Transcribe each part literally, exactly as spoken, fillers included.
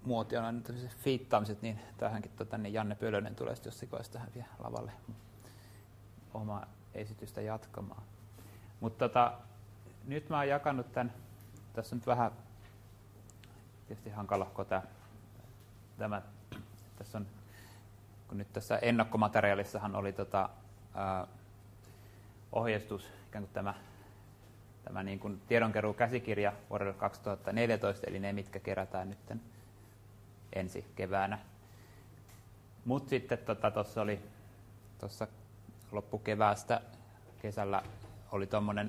muotiona on tämmöiset fiittaamiset, niin tähänkin tota, niin Janne Pölönen tulee sitten jossain vaiheessa tähän vielä lavalle omaa esitystä jatkamaan. Mutta tota, nyt mä oon jakanut tämän, tässä on nyt vähän tietysti hankalahko tämä, tämä, tässä on, kun nyt tässä ennakkomateriaalissahan oli tota, ää, ohjeistus, ikään kuin tämä, tämä niin kuin tiedonkeruu käsikirja vuodelle kaksituhattaneljätoista, eli ne, mitkä kerätään nyt ensi keväänä. Mutta sitten tuossa tota, oli tuossa loppukeväästä kesällä oli tuommoinen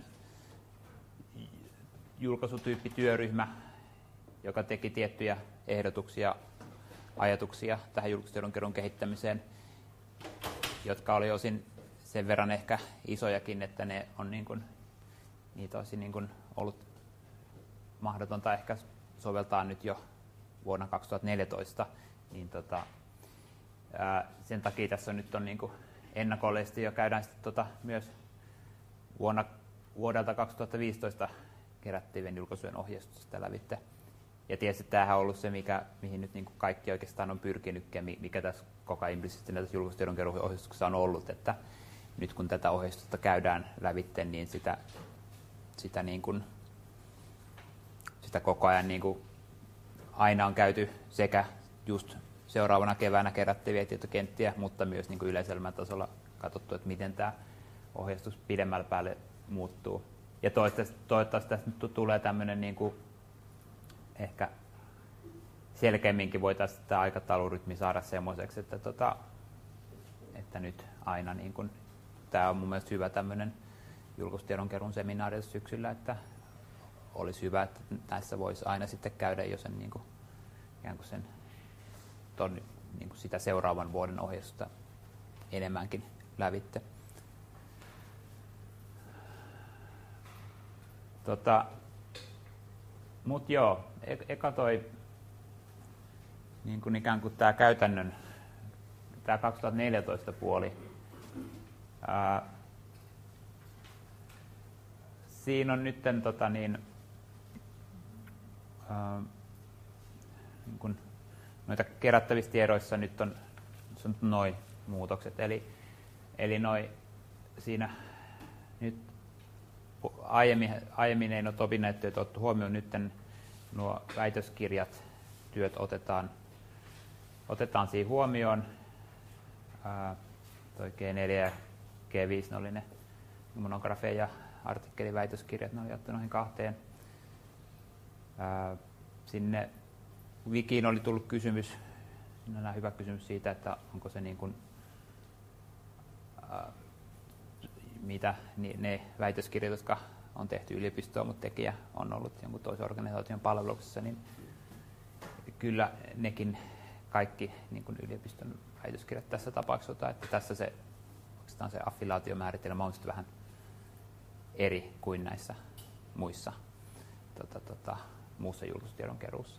julkaisutyyppityöryhmä, joka teki tiettyjä ehdotuksia, ajatuksia tähän julkistiedonkeruun kehittämiseen, jotka oli osin sen verran ehkä isojakin, että ne on niin kuin, niitä olisi niin kuin ollut mahdotonta ehkä soveltaa nyt jo vuonna kaksituhattaneljätoista, niin tota, ää, sen takia tässä on nyt on niin kuin ennakollisesti jo käydään sitten tota myös vuonna, vuodelta kaksituhattaviisitoista kerättyjen julkaisujen ohjeistusta lävitse. Ja tietysti tämähän on ollut se, mikä, mihin nyt niin kuin kaikki oikeastaan on pyrkinytkin, mikä tässä koko ajan implisiittisesti näissä julkaisutiedonkeruun ohjeistuksessa on ollut, että nyt kun tätä ohjeistusta käydään lävitse, niin sitä, sitä, niin kuin, sitä koko ajan niin kuin aina on käyty sekä just seuraavana keväänä kerättäviä tietokenttiä, mutta myös niin kuin yleiselmän tasolla katsottu, että miten tämä ohjeistus pidemmällä päälle muuttuu. Ja toivottavasti tästä nyt tulee tämmöinen niin kuin ehkä selkeämminkin voitaisiin tämä aikataulurytmi saada semmoiseksi, että, tota, että nyt aina niin kuin, tämä on mun mielestä hyvä tämmöinen julkaistiedonkeruun seminaari syksyllä, että olisi hyvä, että näissä voisi aina sitten käydä jo sen, niin kuin, ikään kuin sen ton, niin kuin sitä seuraavan vuoden ohjeistusta enemmänkin lävitte. Tota, mut joo, e- eka toi niin kuin ikään kuin tämä käytännön, tämä kaksituhattaneljätoista puoli. Ää, siinä on nyt tota niin, ää, niin kuin noita kerättävissä tiedoissa nyt on, on noin muutokset. Eli, eli siinä nyt aiemmin, aiemmin ei noita opinnäyttöjä otettu huomioon, nyt nuo väitöskirjat, työt otetaan, otetaan siihen huomioon. Ää, toi G neljä ja G viisi, ne oli ne monografia ja artikkeliväitöskirjat, ne oli jaettu noihin kahteen. Ää, sinne Wikiin oli tullut kysymys, siinä on hyvä kysymys siitä, että onko se niin kuin, ää, mitä ne väitöskirjat, jotka on tehty yliopistoon, mutta tekijä on ollut jonkun toisen organisaation palveluksessa, niin kyllä nekin kaikki niin kuin yliopiston väitöskirjat tässä tapauksessa, että tässä se, oikeastaan se affiliaatiomääritelmä on sitten vähän eri kuin näissä muissa tota, tota, muussa julkaistiedonkeruussa.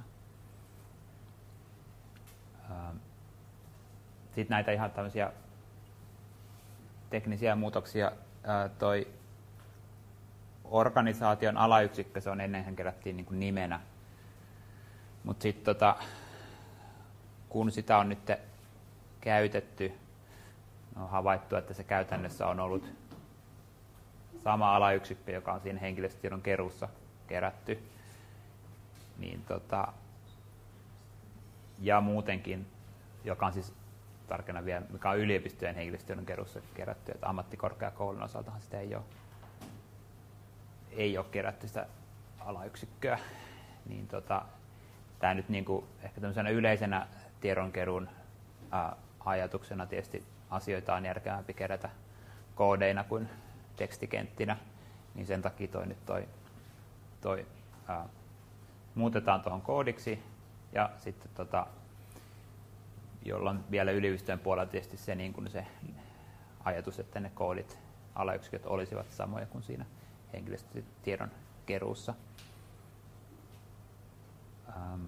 Sitten näitä ihan tämmöisiä teknisiä muutoksia. Toi organisaation alayksikkö, se on ennenhän kerättiin niin kuin nimenä. Mutta sitten tota, kun sitä on nyt käytetty, on havaittu, että se käytännössä on ollut sama alayksikkö, joka on siinä henkilöstötiedon keruussa kerätty. Niin tota, ja muutenkin, joka on siis tarkena vielä, mikä on yliopistojen henkilöstötiedon keruussa kerätty, että ammattikorkeakoulun osaltahan sitä ei ole, ei ole kerätty sitä alayksikköä. Niin tota, tämä nyt niinku, ehkä tämmöisenä yleisenä tiedonkeruun ää, ajatuksena tietysti asioita on järkevämpi kerätä koodeina kuin tekstikenttinä, niin sen takia toi nyt toi, toi ää, muutetaan tuohon koodiksi ja sitten tota, jolloin vielä yliopistojen puolella tietysti se, niin kuin se ajatus, että ne koodit, alayksiköt olisivat samoja kuin siinä henkilöstötiedon keruussa. Ähm.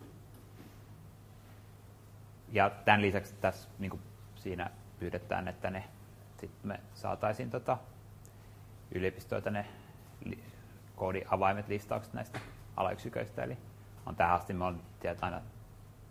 Ja tämän lisäksi tässä niin kuin siinä pyydetään, että ne, sit me saataisiin tota, yliopistoilta ne li, koodiavaimet listaukset näistä alayksiköistä. Eli on tähän asti me on aina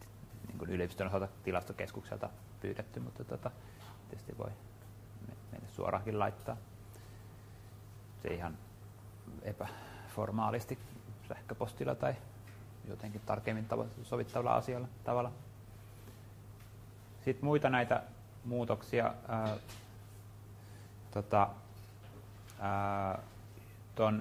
niin yliopiston osalta tilastokeskukselta pyydetty, mutta tota, tietysti voi meille suoraankin laittaa. Se ihan epäformaalisti sähköpostilla tai jotenkin tarkemmin sovittavalla asialla tavalla. Sitten muita näitä muutoksia. Ää, tota, ää, ton,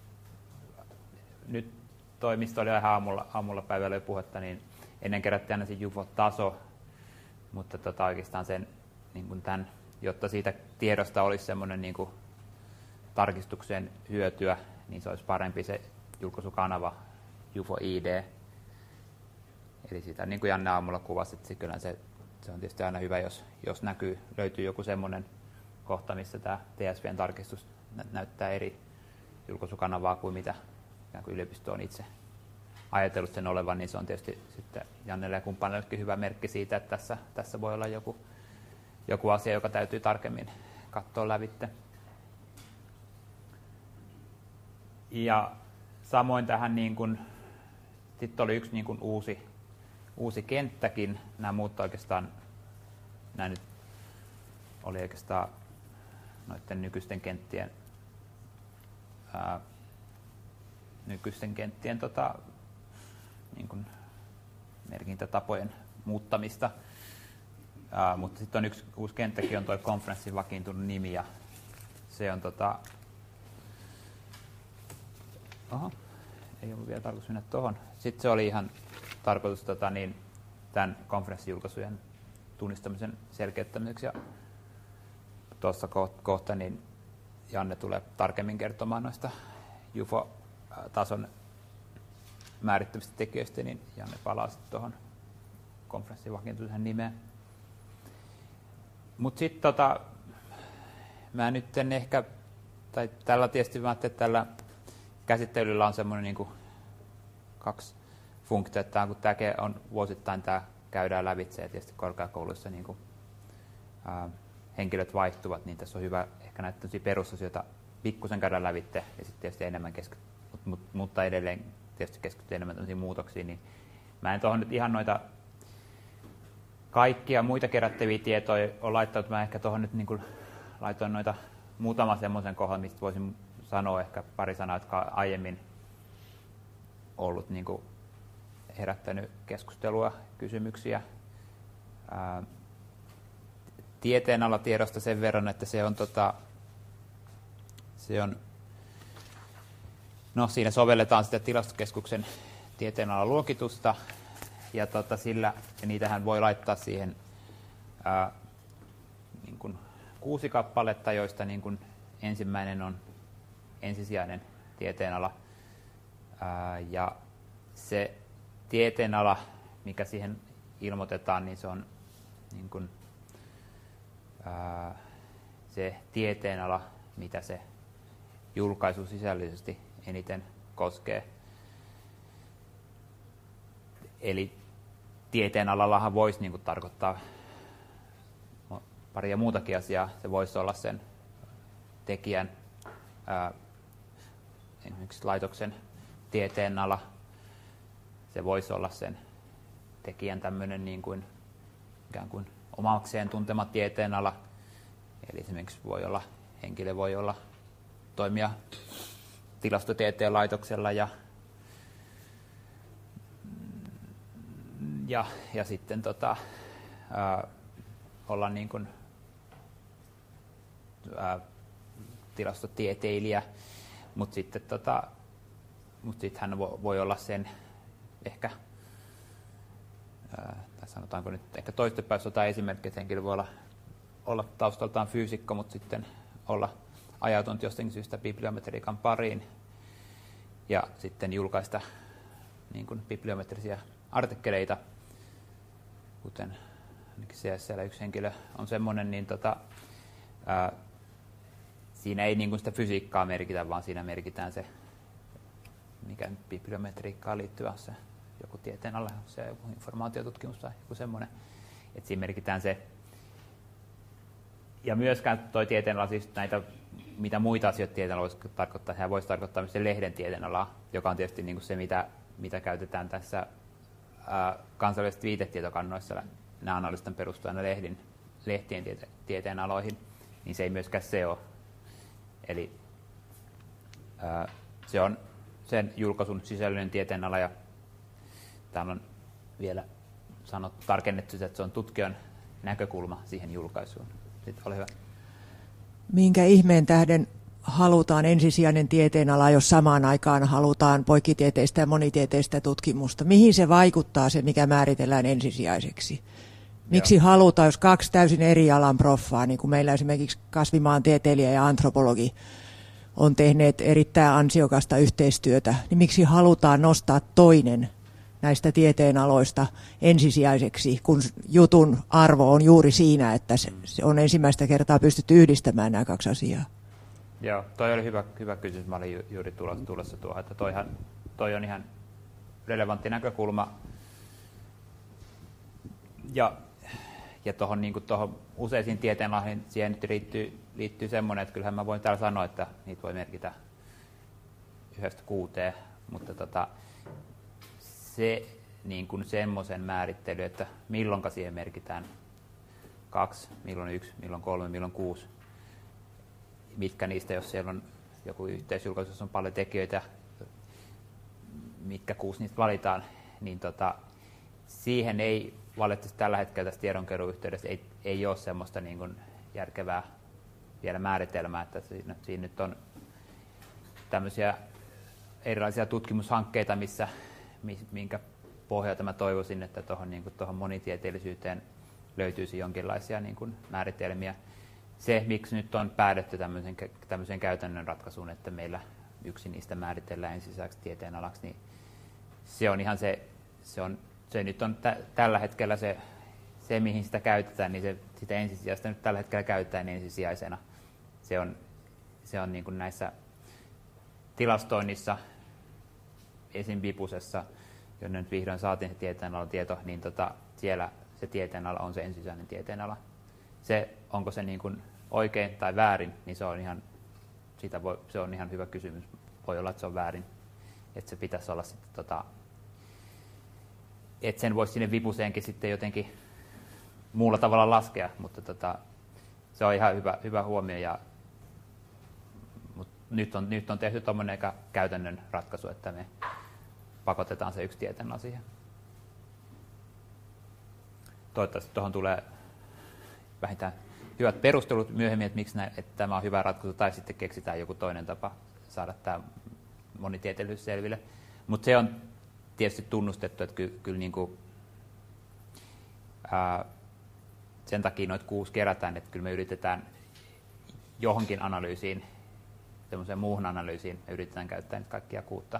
nyt toimisto oli ihan aamulla, aamulla päivällä jo puhetta, niin ennen kerättiin aina se Jufo-taso, mutta tota, oikeastaan sen, niin kuin tämän, jotta siitä tiedosta olisi semmoinen niin kuin tarkistuksen hyötyä, niin se olisi parempi se julkaisukanava Jufo I D. Eli sitä, niin kuin Janne aamulla kuvasi, että kyllä se, se on tietysti aina hyvä, jos, jos näkyy, löytyy joku semmoinen kohta, missä tämä T S V:n tarkistus näyttää eri julkaisukanavaa kuin mitä yliopisto on itse ajatellut sen olevan, niin se on tietysti sitten Jannelle ja kumppaneillekin hyvä merkki siitä, että tässä, tässä voi olla joku, joku asia, joka täytyy tarkemmin katsoa lävitte. Ja samoin tähän niin kuin, sitten oli yksi niin kuin uusi, uusi kenttäkin. Nämä muut oikeastaan, nämä nyt oli oikeastaan noiden nykyisten kenttien, ää, nykyisten kenttien tota, niin kuin merkintätapojen muuttamista. Ää, mutta sitten on yksi uusi kenttäkin, on tuo konferenssin vakiintunut nimi, ja se on tota, oho, ei ollut vielä tarkoitus mennä tuohon. Sitten se oli ihan tarkoitus tota, niin, tämän konferenssijulkaisujen tunnistamisen selkeyttämiseksi. Ja tuossa kohta niin Janne tulee tarkemmin kertomaan noista Jufo-tason määrittämistä tekijöistä, niin Janne palaa sitten tuohon konferenssin vakiintuisen nimeen. Mutta sitten tota, mä nyt en ehkä, tai tällä tietysti mä ajattelin, että tällä käsittelyllä on semmoinen niin kuin kaksi funktiota, kun tämä on vuosittain tämä käydään lävitse ja tietysti korkeakouluissa niin kuin, ää, henkilöt vaihtuvat, niin tässä on hyvä ehkä näitä perusasioita pikkusen käydä lävitse ja sitten tietysti enemmän keskittyä, mutta edelleen tietysti keskittyä enemmän tämmöisiin muutoksiin, niin mä en tuohon nyt ihan noita kaikkia muita kerättäviä tietoja ole laittanut, mä ehkä tuohon nyt niin kuin laitoin noita muutama semmoisen kohdan, mistä voisin sanoa ehkä pari sanaa, jotka on aiemmin ollut niin kuin herättänyt keskustelua, kysymyksiä. Ää, tieteenalatiedosta sen verran, että se on, tota, se on no, siinä sovelletaan sitä tilastokeskuksen tieteenalaluokitusta, ja tota, sillä, ja niitähän voi laittaa siihen ää, niin kuin kuusi kappaletta, joista niin kuin ensimmäinen on ensisijainen tieteenala, ää, ja se tieteenala, mikä siihen ilmoitetaan, niin se on niin kuin, ää, se tieteenala, mitä se julkaisu sisällöllisesti eniten koskee. Eli tieteenalallahan voisi niin kuin tarkoittaa paria muutakin asiaa. Se voisi olla sen tekijän, ää, esimerkiksi laitoksen tieteenala. Se voisi olla sen tekijän tämmöinen niin kuin, ikään kuin omakseen tuntema tieteenala. Eli esimerkiksi voi olla, henkilö voi olla toimia tilastotieteen laitoksella ja, ja, ja sitten tota, ää, olla niin kuin, ää, tilastotieteilijä, mutta sitten tota, mut sit hän voi, voi olla sen ehkä, ää, tai sanotaanko nyt ehkä toistopäässä jotain esimerkkiä, että henkilö voi olla, olla taustaltaan fyysikko, mutta sitten olla ajautunut jostakin syystä bibliometriikan pariin ja sitten julkaista niin kuin bibliometrisiä artikkeleita, kuten ainakin siellä yksi henkilö on semmoinen, niin tota, ää, siinä ei niin kuin sitä fysiikkaa merkitä, vaan siinä merkitään se, mikä bibliometriikkaan liittyy, on se joku tieteen alle, se joku informaatiotutkimus tai joku semmoinen, että siinä merkitään se. Ja myöskään tuo tieteenala, siis näitä, mitä muita asioita tieteenala voisi tarkoittaa, sehän voisi tarkoittaa myös se lehden tieteenalaa, joka on tietysti niin kuin se, mitä, mitä käytetään tässä ää, kansainvälisistä viitetietokannoissa nämä analyysit perustuu aina lehdin, lehtien tiete, tieteen aloihin, niin se ei myöskään se ole. Eli ää, se on sen julkaisun sisällöllinen tieteenala, ja täällä on vielä sanottu, tarkennettu, että se on tutkijan näkökulma siihen julkaisuun. Sitten ole hyvä. Minkä ihmeen tähden halutaan ensisijainen tieteenala, jos samaan aikaan halutaan poikkitieteistä ja monitieteistä tutkimusta? Mihin se vaikuttaa, se mikä määritellään ensisijaiseksi? Miksi Joo. halutaan, jos kaksi täysin eri alan proffaa, niin kuin meillä esimerkiksi kasvimaantieteilijä ja antropologi on tehneet erittäin ansiokasta yhteistyötä, niin miksi halutaan nostaa toinen näistä tieteenaloista ensisijaiseksi, kun jutun arvo on juuri siinä, että se on ensimmäistä kertaa pystytty yhdistämään nämä kaksi asiaa? Joo, toi oli hyvä, hyvä kysymys. Mä olin ju, juuri tulossa, tulossa tuohon, että toihan, toi on ihan relevantti näkökulma. Ja, ja tuohon niin useisiin tieteenaloihin siihen nyt liittyy, liittyy semmoinen, että kyllähän mä voin täällä sanoa, että niitä voi merkitä yhdestä kuuteen, mutta tota, se niin kuin semmoisen määrittely, että milloinka siihen merkitään kaksi, milloin yksi, milloin kolme, milloin kuusi, mitkä niistä, jos siellä on joku yhteisjulkaisu, jossa on paljon tekijöitä, mitkä kuusi niistä valitaan, niin tota, siihen ei valitettavasti tällä hetkellä tässä tiedonkeruun yhteydessä ei, ei ole semmoista niin kuin järkevää vielä määritelmää, että siinä, siinä nyt on tämmöisiä erilaisia tutkimushankkeita, missä, minkä pohjalta mä toivoisin, että tuohon niin kuin tuohon monitieteellisyyteen löytyisi jonkinlaisia niin kuin määritelmiä. Se, miksi nyt on päädytty tämmöisen, tämmöisen käytännön ratkaisuun, että meillä yksi niistä määritellään ensisijaisesti tieteenalaksi, niin se on ihan se, se, on, se nyt on tä, tällä hetkellä se, se, mihin sitä käytetään, niin se, sitä ensisijaista nyt tällä hetkellä käytetään ensisijaisena. Se on, se on niin kuin näissä tilastoinnissa, esim. Vipusessa, jonne nyt vihdoin saatiin se tieteenalan tieto, niin tota, siellä se tieteenala on se ensisijainen tieteenala. Se, onko se niin kuin oikein tai väärin, niin se on ihan, siitä voi, se on ihan hyvä kysymys. Voi olla, että se on väärin. Että se pitäisi olla sitten, tota, että sen voisi sinne vipuseenkin sitten jotenkin muulla tavalla laskea, mutta tota, se on ihan hyvä, hyvä huomio. Ja, mutta nyt on, nyt on tehty tuommoinen käytännön ratkaisu, että me pakotetaan se yksi tieteenala siihen. Toivottavasti tuohon tulee vähintään hyvät perustelut myöhemmin, että miksi näin, että tämä on hyvä ratkaisu, tai sitten keksitään joku toinen tapa saada tämä monitieteellisyys selville. Mutta se on tietysti tunnustettu, että kyllä, kyllä niin kuin, ää, sen takia noita kuusi kerätään, että kyllä me yritetään johonkin analyysiin, semmoiseen muuhun analyysiin, me yritetään käyttää nyt kaikkia kuutta.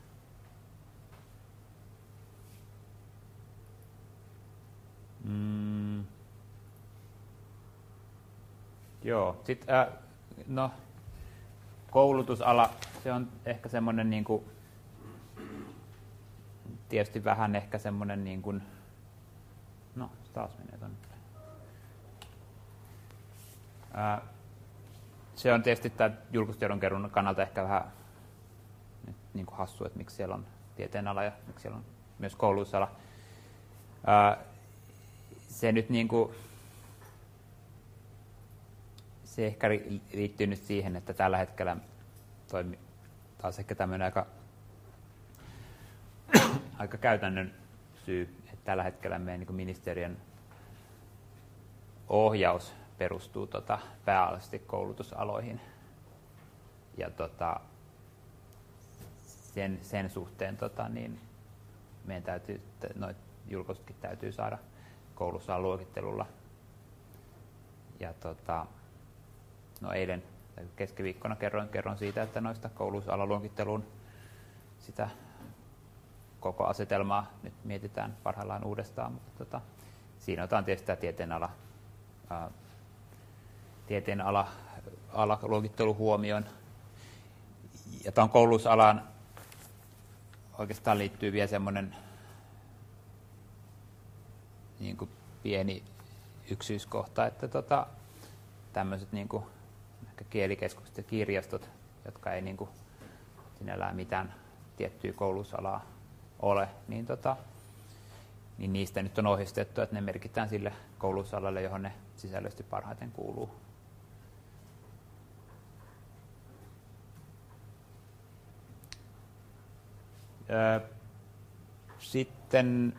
Mm. Joo, sitten äh, no, koulutusala, se on ehkä semmoinen niin kuin, tietysti vähän ehkä semmoinen niin kuin, no taas menee tonne. Äh, se on tietysti tämä julkistiedonkeruun kannalta ehkä vähän niin kuin hassu, että miksi siellä on tieteenala ja miksi siellä on myös koulutusala. Äh, se nyt niin kuin, se ehkä liittyy nyt siihen, että tällä hetkellä toimii taas ehkä tämmöinen aika, aika käytännön syy, että tällä hetkellä meidän niin kuin ministeriön ohjaus perustuu tota, pääasiallisesti koulutusaloihin. Ja tota, sen, sen suhteen tota, niin meidän täytyy, noit julkaisutkin täytyy saada koulussa luokittelulla. Ja tota, no eilen keskiviikkona kerroin, kerron siitä, että noista koulutusalaluokitteluun sitä koko asetelmaa nyt mietitään parhaillaan uudestaan, mutta tota, siinä otetaan tietysti tämä tieteenala, ää, tieteenala ala, luokittelu huomioon. Ja tuon koulutusalaan oikeastaan liittyy vielä semmoinen niin kuin pieni yksityiskohta, että tota, tämmöiset niin kuin ehkä kielikeskukset ja kirjastot, jotka ei niin kuin sinällään mitään tiettyä koulutusalaa ole, niin tota, niin niistä nyt on ohjeistettu, että ne merkitään sille koulutusalalle, johon ne sisällöllisesti parhaiten kuuluu. Sitten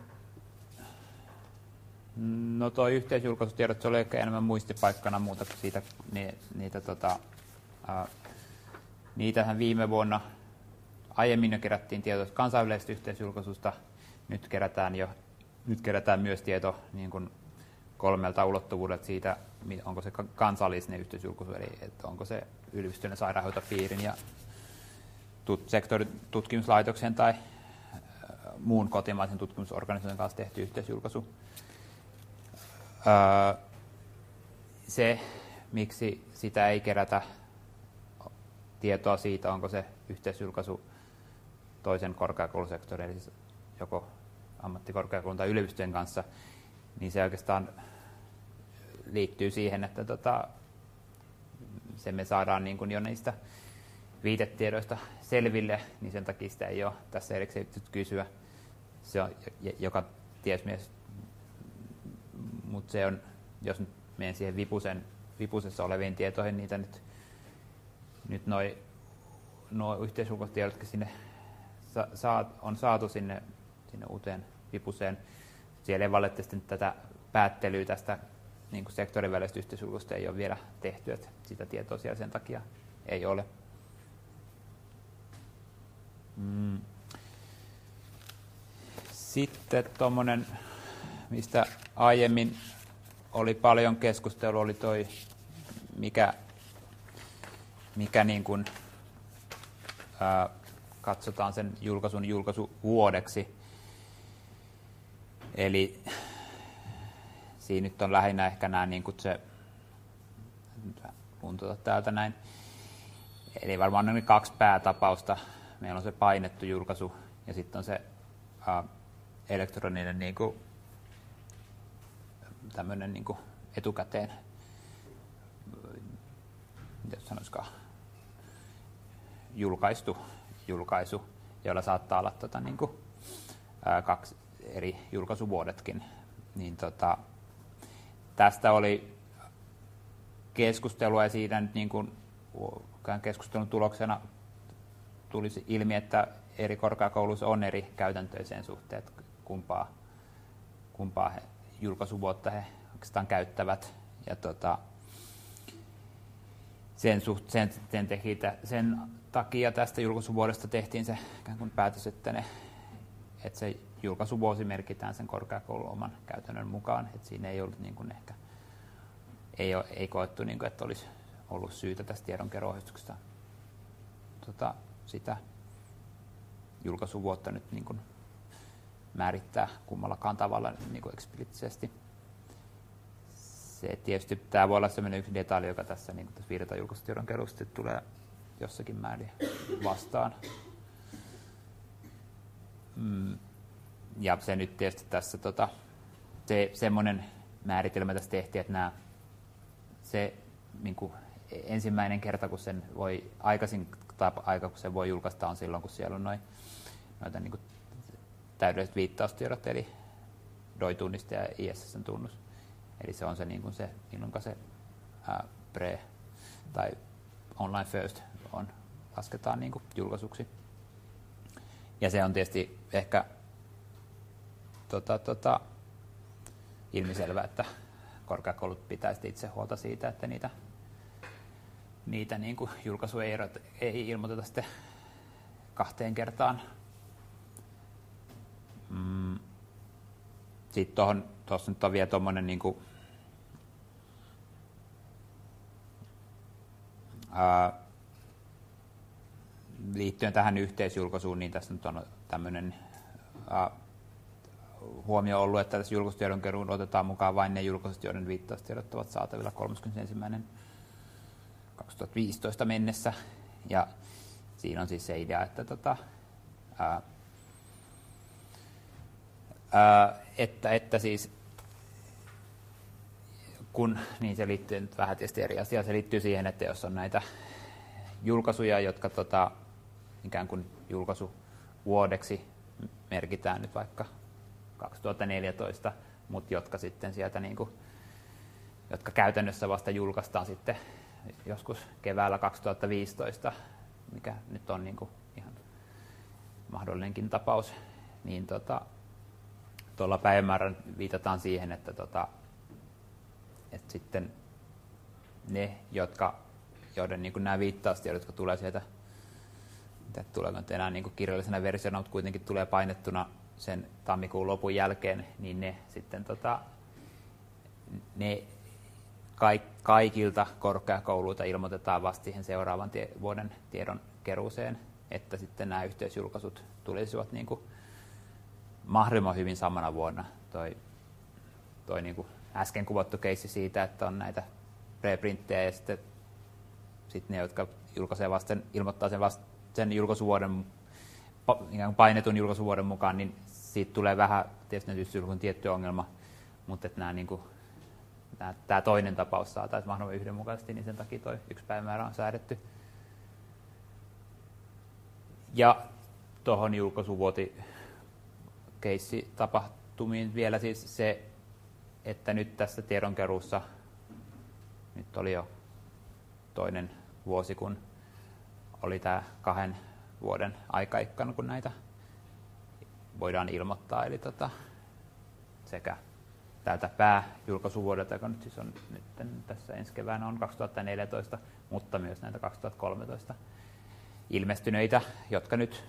no tuo yhteisjulkaisutiedot, se oli ehkä enemmän muistipaikkana muuta kuin siitä, ni, niitä, tota, ää, niitähän viime vuonna aiemmin jo kerättiin tietoa kansainvälisestä yhteisjulkaisusta, nyt kerätään, jo, nyt kerätään myös tieto niin kuin kolmelta ulottuvuudelta siitä, onko se kansallinen yhteisjulkaisu, eli että onko se yliopistollinen sairaanhoitopiirin ja tut, sektorin tutkimuslaitoksen tai muun kotimaisen tutkimusorganisaation kanssa tehty yhteisjulkaisu. Öö, se, miksi sitä ei kerätä tietoa siitä, onko se yhteisjulkaisu toisen korkeakoulusektorin, eli siis joko ammattikorkeakoulun tai yliopistojen kanssa, niin se oikeastaan liittyy siihen, että tota, se me saadaan niin kuin jo niistä viitetiedoista selville, niin sen takia sitä ei ole tässä erikseen kysyä. Se on joka tiesmies, mutta se on, jos nyt menen siihen vipusen, vipusessa oleviin tietoihin, niitä nyt, nyt noi, nuo yhteisjulkaistiedotkin sinne sa, on saatu sinne, sinne uuteen vipuseen. Siellä ei valitettavasti tätä päättelyä tästä niin kuin sektorin välistä yhteisjulkaisusta ei ole vielä tehty, että sitä tietoa siellä sen takia ei ole. Mm. Sitten tuommoinen, mistä aiemmin oli paljon keskustelua, oli toi, mikä, mikä niin kuin, ää, katsotaan sen julkaisun julkaisuvuodeksi. Eli siinä nyt on lähinnä ehkä nämä, niin kuin se, tuntuu täältä näin, eli varmaan on kaksi päätapausta. Meillä on se painettu julkaisu ja sitten on se ää, elektroninen niin kuin, tämmöinen niin kuin etukäteen, miten sanoisikaan, julkaistu julkaisu, jolla saattaa olla tota, niin kuin, ää, kaksi eri julkaisuvuodetkin. Niin, tota, tästä oli keskustelua ja siitä nyt niin kuin, keskustelun tuloksena tulisi ilmi, että eri korkeakouluissa on eri käytäntöjä sen suhteen, että kumpaa, kumpaa he, julkaisuvuotta he oikeastaan käyttävät. Ja tota, sen, suht, sen, sen, teki, sen takia tästä julkaisuvuodesta tehtiin se ikään kuin päätös, että, ne, että se julkaisuvuosi merkitään sen korkeakoulun oman käytännön mukaan. Että siinä ei ollut niin kuin ehkä, ei, ole, ei koettu, niin kuin, että olisi ollut syytä tästä tiedonkerro-ohjeistuksesta tota, sitä julkaisuvuotta nyt niin kuin määrittää kummallakaan tavalla niin kuin eksplisiittisesti. Se tietysti tämä voi olla sellainen yksi detalji, joka tässä, niin kuin tässä virtajulkaisutiedon keruusta tulee jossakin määrin vastaan. Mm. Ja se nyt tietysti tässä tota, se, semmoinen määritelmä tässä tehtiin, että nämä, se niin kuin ensimmäinen kerta, kun sen voi aikaisin tai aika, kun sen voi julkaista, on silloin, kun siellä on noin, noita niin kuin täydelliset viittaustiedot, eli D O I-tunniste ja I S S-tunnus. Eli se on se, niin kuin se milloin se ää, pre- tai online first on, lasketaan niin kuin julkaisuksi. Ja se on tietysti ehkä tota, tota, ilmiselvä, että korkeakoulut pitäisi itse huolta siitä, että niitä, niitä niin kuin julkaisuja ei ilmoiteta sitten kahteen kertaan. Mm. Sitten tuossa nyt on vielä tuommoinen niin kuin, ää, liittyen tähän yhteisjulkaisuun, niin tässä nyt on tämmöinen ää, huomio ollut, että tässä julkaisutiedon keruun otetaan mukaan vain ne julkaisut, joiden viittaustiedot ovat saatavilla kolmaskymmenesensimmäinen kaksituhattaviisitoista mennessä. Ja siinä on siis se idea, että, tota, ää, ää, että, että siis kun, niin se liittyy nyt vähän tietysti eri asiaan, se liittyy siihen, että jos on näitä julkaisuja, jotka tota, ikään kuin julkaisuvuodeksi merkitään nyt vaikka kaksituhattaneljätoista, mutta jotka sitten sieltä niin kuin, jotka käytännössä vasta julkaistaan sitten joskus keväällä kaksituhattaviisitoista, mikä nyt on niin kuin ihan mahdollinenkin tapaus, niin tota, tuolla päivämäärän viitataan siihen, että, tota, että sitten ne, jotka, joiden niin kuin nämä viittaustiedot, jotka tulee sieltä, mitä tuleeko nyt enää niin kuin kirjallisena versiona, mutta kuitenkin tulee painettuna sen tammikuun lopun jälkeen, niin ne sitten tota, ne kaikilta korkeakouluilta ilmoitetaan vasta siihen seuraavan tie, vuoden tiedon keruuseen, että sitten nämä yhteisjulkaisut tulisivat niin kuin mahdollisimman hyvin samana vuonna. Toi, toi niin kuin äsken kuvattu keissi siitä, että on näitä preprinttejä ja sitten sit ne, jotka julkaisee vasten, ilmoittaa sen, vasta, sen julkaisuvuoden, ikään kuin painetun julkaisuvuoden mukaan, niin siitä tulee vähän tietysti tietty ongelma, mutta että nämä niin kuin tämä toinen tapaus saataisiin mahdollisimman yhdenmukaisesti, niin sen takia tuo yksi päivämäärä on säädetty. Ja tuohon julkaisuvuoti-keissitapahtumiin vielä siis se, että nyt tässä tiedonkeruussa, nyt oli jo toinen vuosi, kun oli tämä kahden vuoden aikaikkana, kun näitä voidaan ilmoittaa, eli tota, sekä täältä pääjulkaisuvuodelta, joka nyt siis on nyt tässä ensi keväänä on kaksituhattaneljätoista, mutta myös näitä kaksituhattakolmetoista ilmestyneitä, jotka nyt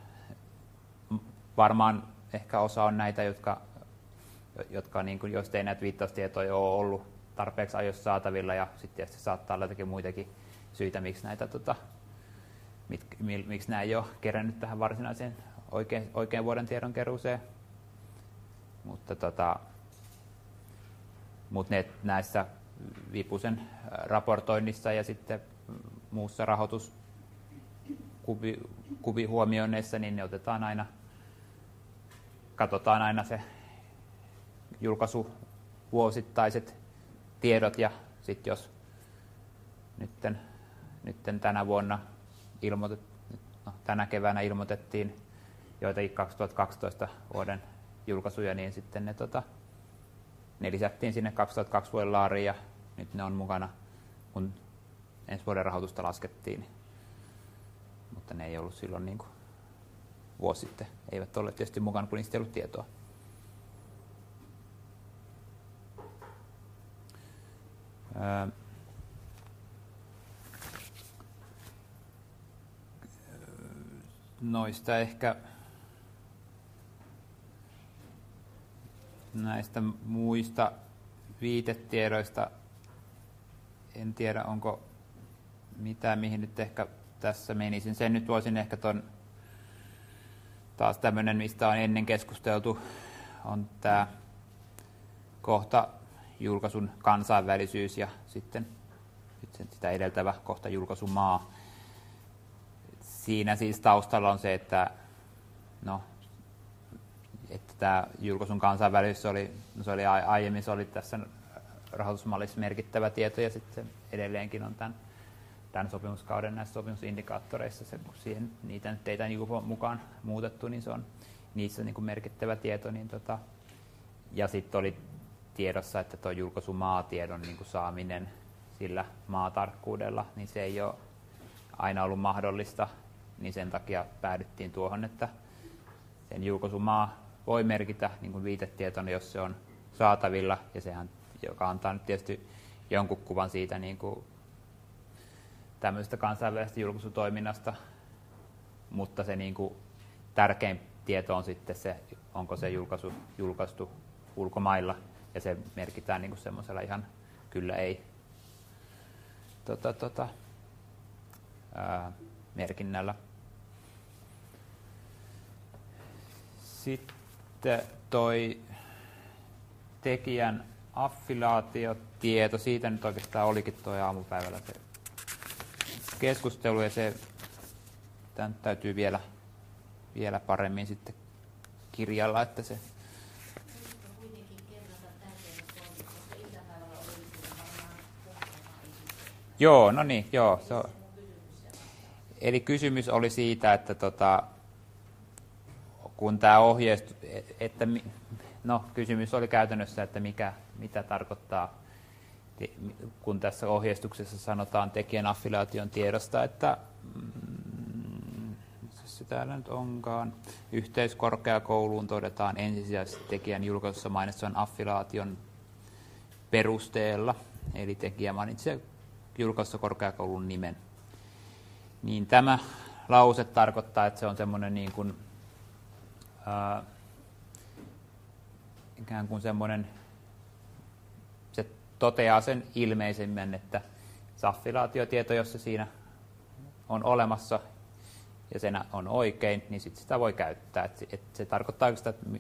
varmaan ehkä osa on näitä, jotka, jotka niin kuin, jos ei näitä viittaustietoja ole ollut tarpeeksi ajoissa saatavilla, ja sitten tietysti saattaa olla jotakin muitakin syitä, miksi näitä tota, mit, miksi nämä ei ole kerännyt tähän varsinaiseen oikein, oikein vuoden tiedonkeruuseen. Mutta tota, Mutta näissä Vipusen raportoinnissa ja sitten muussa rahoituskuvihuomioinneissa, niin ne otetaan aina, katsotaan aina se julkaisuvuosittaiset tiedot, ja sitten jos nytten, nytten tänä vuonna ilmoitet, no, tänä keväänä ilmoitettiin joitakin kaksituhattakaksitoista vuoden julkaisuja, niin sitten ne tota, Ne lisättiin sinne kaksituhattakaksi vuoden laariin, ja nyt ne on mukana, kun ensi vuoden rahoitusta laskettiin. Mutta ne ei ollut silloin niin kuin vuosi sitten. Eivät ole tietysti mukana, kun niistä ei ollut tietoa. Öö. Noista ehkä näistä muista viitetiedoista en tiedä, onko mitään, mihin nyt ehkä tässä menisin. Sen nyt voisin ehkä ton, taas tämmöinen, mistä on ennen keskusteltu, on tämä kohta julkaisun kansainvälisyys ja sitten, sitten sitä edeltävä kohta julkaisumaa. Siinä siis taustalla on se, että no, että tämä julkaisun kansainvälisyys oli, no se oli aiemmin se oli tässä rahoitusmallissa merkittävä tieto, ja sitten edelleenkin on tämän, tämän sopimuskauden näissä sopimusindikaattoreissa, se, kun siihen niitä nyt ei tämän mukaan muutettu, niin se on niissä niin kuin merkittävä tieto. Niin tota, ja sitten oli tiedossa, että tuo julkaisumaatiedon niin kuin saaminen sillä maatarkkuudella, niin se ei ole aina ollut mahdollista, niin sen takia päädyttiin tuohon, että sen julkaisumaa voi merkitä niin kuin viitetietona, jos se on saatavilla, ja sehän, joka antaa nyt tietysti jonkun kuvan siitä niin kuin tämmöisestä kansainvälisestä julkaisutoiminnasta, mutta se niin kuin tärkein tieto on sitten se, onko se julkaisu julkaistu ulkomailla, ja se merkitään niin kuin semmoisella ihan kyllä ei tota, tota, ää, merkinnällä. Sitten toi tekijän affiliaatiotieto, siitä nyt oikeastaan olikin tuo aamupäivällä se keskustelu, ja se tämän täytyy vielä, vielä paremmin sitten kirjalla, että se Joo, no niin, joo. Se on. Eli kysymys oli siitä, että tota, kun tämä ohjeistus, että no, kysymys oli käytännössä, että mikä, mitä tarkoittaa, kun tässä ohjeistuksessa sanotaan tekijän affiliaation tiedosta, että mm, se täällä nyt onkaan, yhteiskorkeakouluun todetaan ensisijaisesti tekijän julkaisussa mainitsevan affiliaation perusteella, eli tekijä mainitsee julkaisussa korkeakoulun nimen. Niin tämä lause tarkoittaa, että se on semmoinen niin kuin, ää, ikään kuin semmoinen, se toteaa sen ilmeisemmän, että se affiliaatiotieto, jos se siinä on olemassa ja sen on oikein, niin sit sitä voi käyttää. Et, et se tarkoittaa sitä, että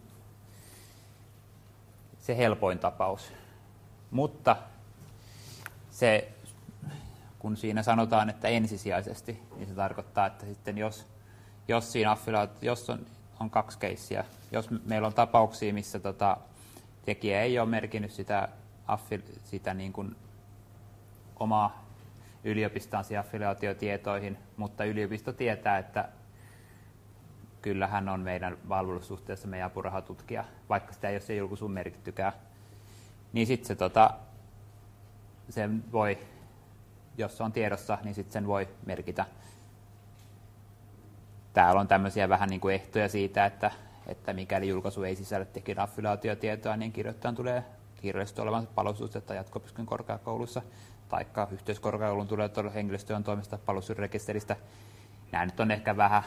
se helpoin tapaus. Mutta se, kun siinä sanotaan, että ensisijaisesti, niin se tarkoittaa, että sitten jos, jos siinä affiliaatio, jos on, on kaksi keissiä, jos meillä on tapauksia, missä tota, tekijä ei ole merkinnyt sitä, affili, sitä niin kuin omaa yliopistansa affiliaatiotietoihin, mutta yliopisto tietää, että kyllä hän on meidän palvelussuhteessa meidän apurahatutkija, vaikka sitä ei ole se julkaisuun merkittykään. Niin sitten se, tota, sen voi, jos se on tiedossa, niin sitten sen voi merkitä. Täällä on tämmöisiä vähän niin kuin ehtoja siitä, että, että mikäli julkaisu ei sisällä tekijän affiliaatiotietoa, niin kirjoittajan tulee kirjallisesti olevansa palvelussuhteessa jatko-opiskelun korkeakoulussa, taikka yhteiskorkeakoulun tulee olla henkilöstön toimesta palvelusrekisteristä. Nämä nyt on ehkä vähän,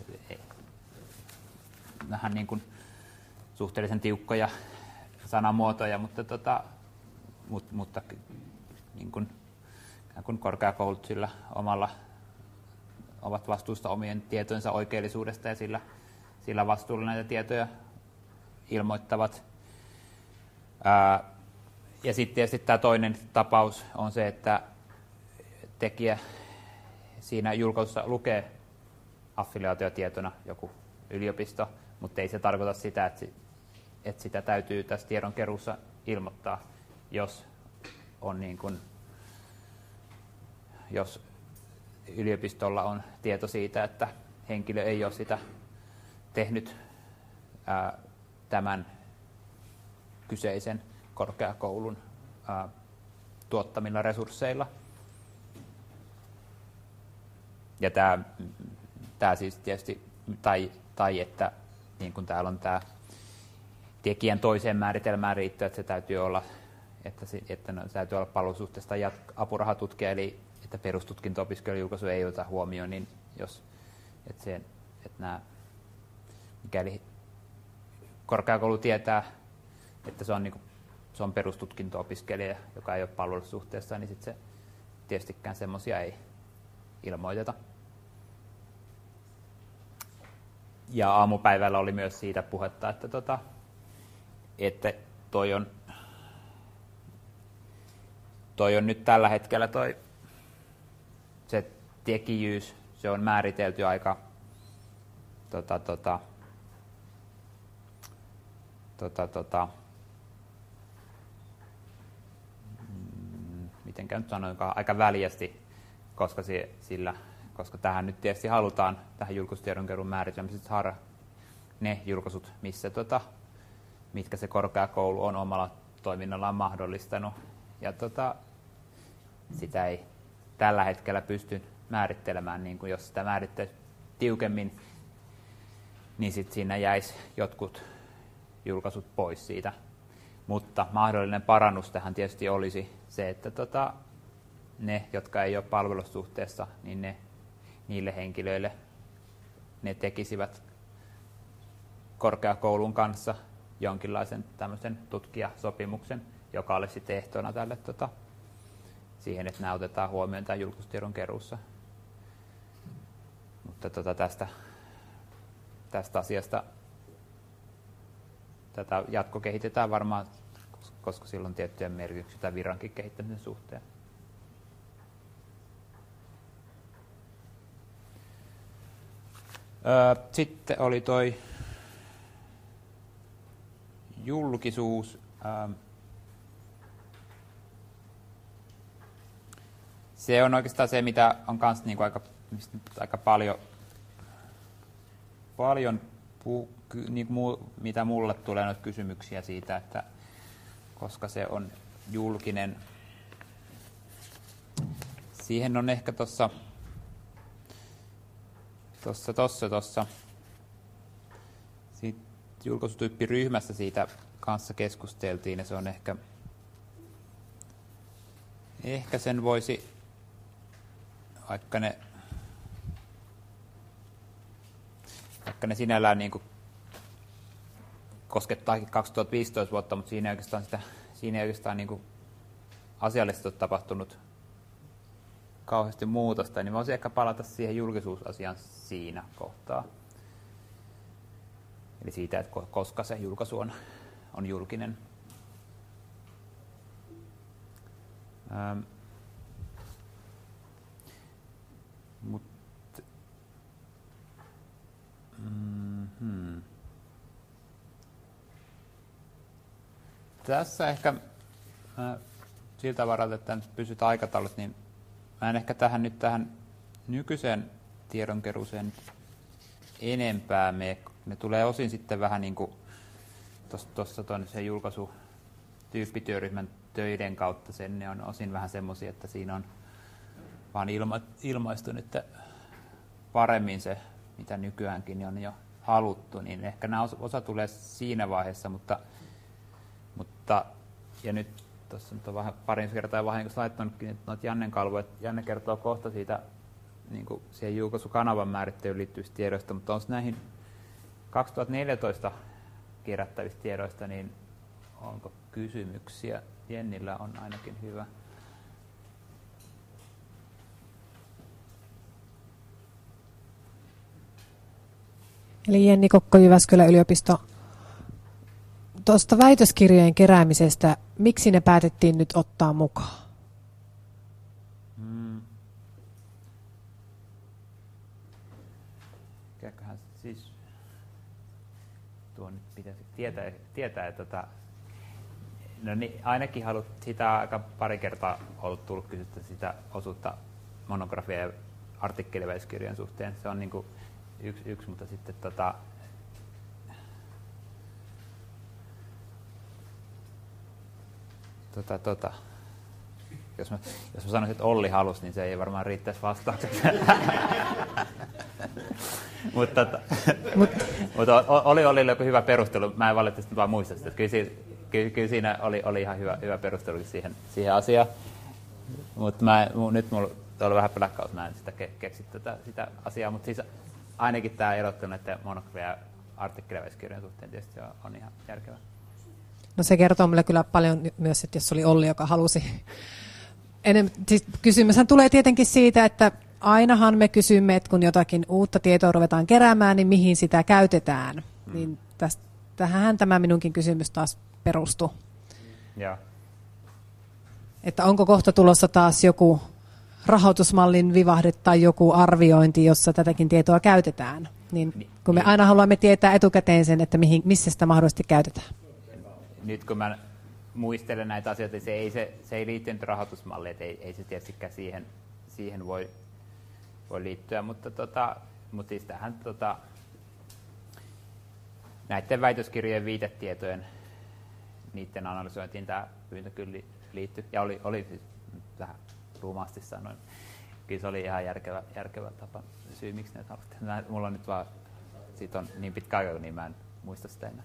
vähän niin kuin suhteellisen tiukkoja sanamuotoja, mutta, tota, mut, mutta niin kuin, kun korkeakoulut sillä omalla ovat vastuusta omien tietojensa oikeellisuudesta ja sillä, sillä vastuulla näitä tietoja ilmoittavat. Ää, ja sitten tietysti tämä toinen tapaus on se, että tekijä siinä julkaisussa lukee affiliaatiotietona joku yliopisto, mutta ei se tarkoita sitä, että, että sitä täytyy tässä tiedonkeruussa ilmoittaa, jos on niin kuin, jos yliopistolla on tieto siitä, että henkilö ei ole sitä tehnyt ää, tämän kyseisen korkeakoulun ää, tuottamilla resursseilla. Ja tämä, tämä siis tietysti, tai, tai että niin kuin täällä on tämä tekijän toiseen määritelmään riittää, että se täytyy olla, että, se, että no, se täytyy olla palvelussuhteesta apurahatutkija, eli että perustutkinto-opiskelijajulkaisu ei ota huomioon, niin jos, että se, että nämä, mikäli korkeakoulu tietää, että se on, niin kuin, se on perustutkinto-opiskelija, joka ei ole palvelussuhteessa, niin sitten se tietystikään semmoisia ei ilmoiteta. Ja aamupäivällä oli myös siitä puhetta, että, tota, että toi, on, toi on nyt tällä hetkellä toi, se tekijyys, se on määritelty aika tota, tota, tota, tota, mm, mitenkään nyt sanoinkaan, aika väljästi, koska, se, sillä, koska tähän nyt tietysti halutaan, tähän julkaisutiedonkeruun määritelmisestä saada ne julkaisut, missä, tota, mitkä se korkeakoulu on omalla toiminnallaan mahdollistanut. Ja tota, sitä ei tällä hetkellä pysty määrittelemään, niin kuin jos sitä määrittäisi tiukemmin, niin sitten siinä jäisi jotkut julkaisut pois siitä. Mutta mahdollinen parannus tähän tietysti olisi se, että tota, ne, jotka ei ole palvelussuhteessa, niin ne, niille henkilöille ne tekisivät korkeakoulun kanssa jonkinlaisen tämmöisen tutkijasopimuksen, joka olisi sitten ehtona tälle tota, siihen, että nämä otetaan huomioon tämän julkaisutiedon keruussa. Mutta tota, tästä, tästä asiasta tätä jatko kehitetään varmaan, koska sillä on tiettyjä merkityksiä tämän virrankin kehittämisen suhteen. Sitten oli toi julkisuus. Se on oikeastaan se, mitä on myös niin aika, aika paljon, paljon pu, ky, niin mu, mitä mulle tulee noita kysymyksiä siitä, että koska se on julkinen. Siihen on ehkä tuossa tuossa tuossa tuossa julkaisutyyppiryhmässä siitä kanssa keskusteltiin, ja se on ehkä ehkä sen voisi, vaikka ne vaikka ne sinällään niin kuin koskettaakin kaksituhattaviisitoista vuotta, mutta siinä ei oikeastaan, sitä, siinä ei oikeastaan niin kuin asiallisesti ole tapahtunut kauheasti muutosta, niin voisin ehkä palata siihen julkisuusasiaan siinä kohtaa. Eli siitä, että koska se julkaisu on, on julkinen. Ähm. Mut, mm-hmm. Tässä ehkä äh, siltä varalta, että nyt pysyt aikataulut, niin mä en ehkä tähän nyt tähän nykyiseen tiedonkeruuseen enempää mene. Ne tulee osin sitten vähän niin kuin tuossa se julkaisutyyppityöryhmän töiden kautta sen, ne on osin vähän semmoisia, että siinä on vaan ilma, ilmaistu, että paremmin se, mitä nykyäänkin on jo haluttu, niin ehkä nämä osa tulee siinä vaiheessa, mutta, mutta ja nyt tuossa nyt on vähän parin kertaa vahingossa laittanutkin noita Jannen kalvoja. Janne kertoo kohta siitä niin kuin siihen julkaisukanavan määrittelyyn liittyvistä tiedoista, mutta on näihin kaksituhattaneljätoista kerättävistä tiedoista, niin onko kysymyksiä? Jennillä on ainakin hyvä. Eli Jenni Kokko, Jyväskylän yliopisto. Tuosta väitöskirjojen keräämisestä, miksi ne päätettiin nyt ottaa mukaan? Hmm. Mikäköhän siis tuo nyt pitäisi tietää, tietää että tota, no niin, ainakin halut sitä aika pari kertaa ollut tullut kysyttä sitä osuutta monografia- ja artikkeliväitöskirjojen suhteen. Se on niin kuin yksi, yksi, mutta sitten tota, tota, tota. Jos mä, jos mä sanoisin, että Olli halusi, niin se ei varmaan riittäisi vastaukseksi. Mutta tota, Mut. Mut oli Ollille joku hyvä perustelu. Mä en valitettavasti vaan muista sitä. Kyllä, siinä, kyllä, kyllä siinä oli, oli ihan hyvä, hyvä perustelu siihen, siihen asiaan. Mutta nyt mulla oli vähän blackout, mä en sitä ke, keksi tätä, sitä asiaa. Mutta siis ainakin tämä erottelu näiden monografia- ja artikkeliväitöskirjojen suhteen tietysti on, on ihan järkevä. No se kertoo meille kyllä paljon myös, että jos oli Olli, joka halusi. Enem, siis kysymyshän tulee tietenkin siitä, että ainahan me kysymme, että kun jotakin uutta tietoa ruvetaan keräämään, niin mihin sitä käytetään. Mm. Niin tästä, tähän tämä minunkin kysymys taas perustui. Ja. Että onko kohta tulossa taas joku rahoitusmallin vivahde tai joku arviointi, jossa tätäkin tietoa käytetään. Niin, kun me aina haluamme tietää etukäteen sen, että mihin, missä sitä mahdollisesti käytetään. Nyt kun mä muistelen näitä asioita, se ei, se, se ei liittynyt rahoitusmalliin, että ei, ei se tietystikään siihen, siihen voi, voi liittyä, mutta, tota, mutta siis tähän tota, näiden väitöskirjojen viitetietojen, niiden analysointiin tämä pyyntö kyllä liittyi, ja oli, oli siis vähän ruumaasti sanoin. Kyllä se oli ihan järkevä, järkevä tapa syy, miksi ne haluttiin. Mulla on nyt vaan, siitä on niin pitkä aika, niin mä en muista sitä enää.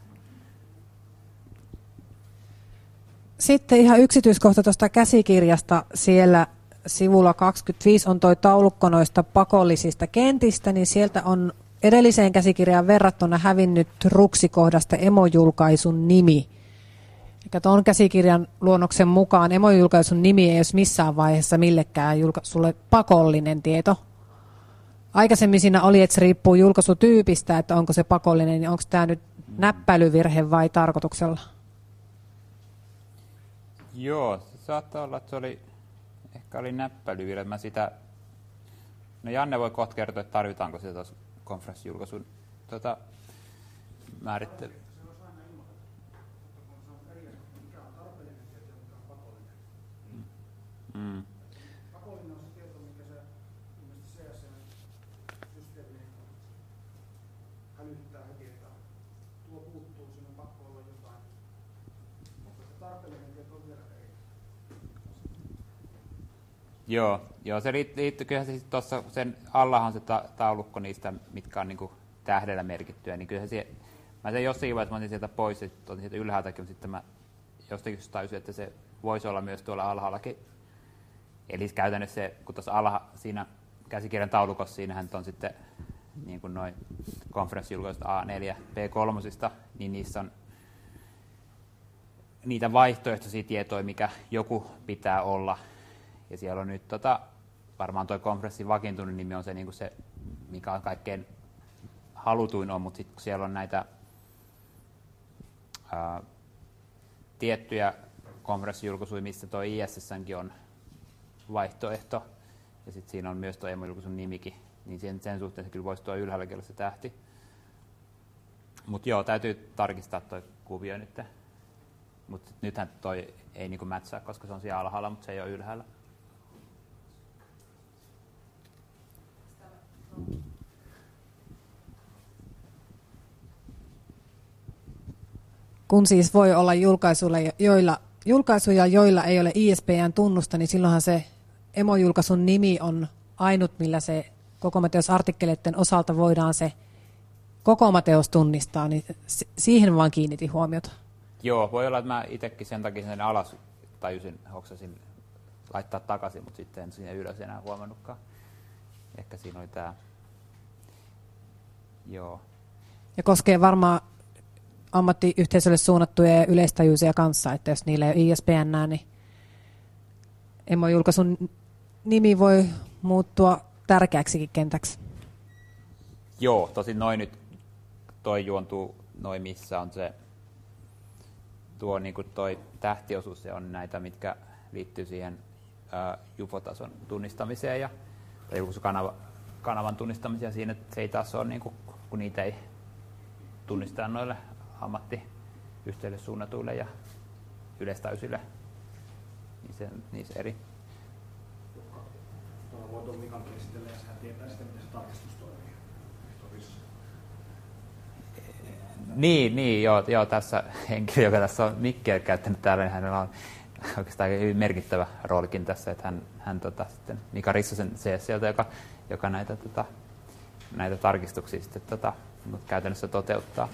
Sitten ihan yksityiskohta tuosta käsikirjasta. Siellä sivulla kaksikymmentäviisi on tuo taulukko noista pakollisista kentistä, niin sieltä on edelliseen käsikirjaan verrattuna hävinnyt ruksikohdasta emojulkaisun nimi. Eli tuon käsikirjan luonnoksen mukaan emojulkaisun nimi ei olisi missään vaiheessa millekään julkaisulle pakollinen tieto. Aikaisemmin siinä oli, että se riippuu julkaisutyypistä, että onko se pakollinen, niin onko tämä nyt näppäilyvirhe vai tarkoituksella? Joo, se saattaa olla, että se oli, ehkä oli näppäilyvirhe. Mä sitä, no Janne voi kohta kertoa, että tarvitaanko sitä tuossa konferenssijulkaisun tota, määrittely. Mm. Pakollinen on se tieto, mikä se ilmeisesti C S N-systeemi hälyttää heti, että Joo, joo, se liittyy kyllä se tuossa, sen allahan se ta- taulukko niistä, mitkä on niinku tähdellä merkittyä, niin kyllä se, mä sen jossakin vaiheessa mä otin sieltä pois, ja otin sieltä ylhäältäkin, mutta sitten mä jostakin tajusin, että se voisi olla myös tuolla alhaallakin. Eli käytännössä se, kun tuossa alha, siinä käsikirjan taulukossa, siinähän on sitten niin kuin noin konferenssijulkaisut A neljä B kolme, niin niissä on niitä vaihtoehtoisia tietoja, mikä joku pitää olla. Ja siellä on nyt tota, varmaan tuo konferenssin vakiintunut nimi on se, niin kuin se, mikä on kaikkein halutuin on, mutta sitten kun siellä on näitä ää, tiettyjä konferenssijulkaisuja, missä tuo I S S:nkin on vaihtoehto, ja sitten siinä on myös tuo emojulkaisun nimikin, niin sen, sen suhteen se kyllä voisi tuo ylhäälläkin olla se tähti. Mutta joo, täytyy tarkistaa tuo kuvio nyt. Mutta nythän toi ei niinku mätsää, koska se on siellä alhaalla, mutta se ei ole ylhäällä. Kun siis voi olla julkaisuja, joilla, julkaisuja, joilla ei ole I S B N-tunnusta, niin silloinhan se emojulkaisun nimi on ainut, millä se koko Mateos-artikkeleiden osalta voidaan se koko Mateos tunnistaa, niin siihen vaan kiinnitin huomiota. Joo, voi olla, että mä itsekin sen takia sen alas tajusin, hoksasin laittaa takaisin, mutta sitten en sinne ylös enää huomannutkaan. Ehkä siinä oli tämä. Joo. Ja koskee varmaan ammattiyhteisölle suunnattuja ja yleistajuisia kanssa, että jos niillä ei ole I S B N, niin emojulkaisun nimi voi muuttua tärkeäksikin kentäksi. Joo, tosin noin nyt toi juontuu, noin missä on se tuo niin kuin toi tähtiosuus, se on näitä, mitkä liittyy siihen ää, J U F O-tason tunnistamiseen ja tai julkaisukanavan kanavan tunnistamiseen. Siinä se ei taas ole, niin kuin, kun niitä ei tunnisteta noille ammattiyhteisöille suunnatuille ja yleistäysille, niin se niissä eri. Tuolla voi tuon Mikan esitellä ja sehän tietää sitten, miten se tarkistus toimii. Niin, niin joo, joo, tässä henkilö, joka tässä on mikkiä käyttänyt täällä, niin hänellä on oikeastaan hyvin merkittävä roolikin tässä, että hän, hän tota, sitten Mika Rissasen C S L:ltä, joka, joka näitä, tota, näitä tarkistuksia sitten tota, käytännössä toteuttaa.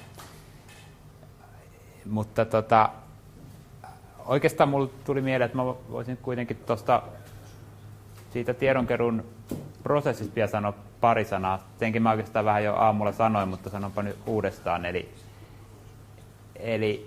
Mutta tota, oikeastaan mulle tuli mieleen, että mä voisin kuitenkin tuosta siitä tiedonkeruun prosessista vielä sanoa pari sanaa. Senkin mä oikeastaan vähän jo aamulla sanoin, mutta sanonpa nyt uudestaan. Eli, eli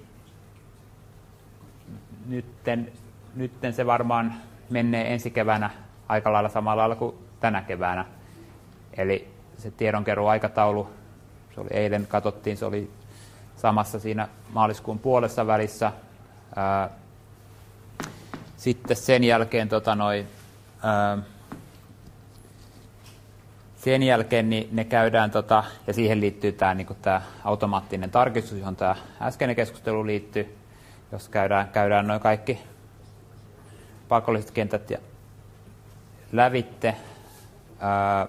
nytten, nytten se varmaan menee ensi keväänä aika lailla samalla lailla kuin tänä keväänä. Eli se tiedonkeruun aikataulu, se oli eilen katsottiin, se oli samassa siinä maaliskuun puolessa välissä. Ää, sitten sen jälkeen tota noi, ää, sen jälkeen niin ne käydään, tota, ja siihen liittyy tämä niinku automaattinen tarkistus, johon tämä äskeinen keskustelu liittyy, jos käydään, käydään noin kaikki pakolliset kentät ja lävitte. Ää,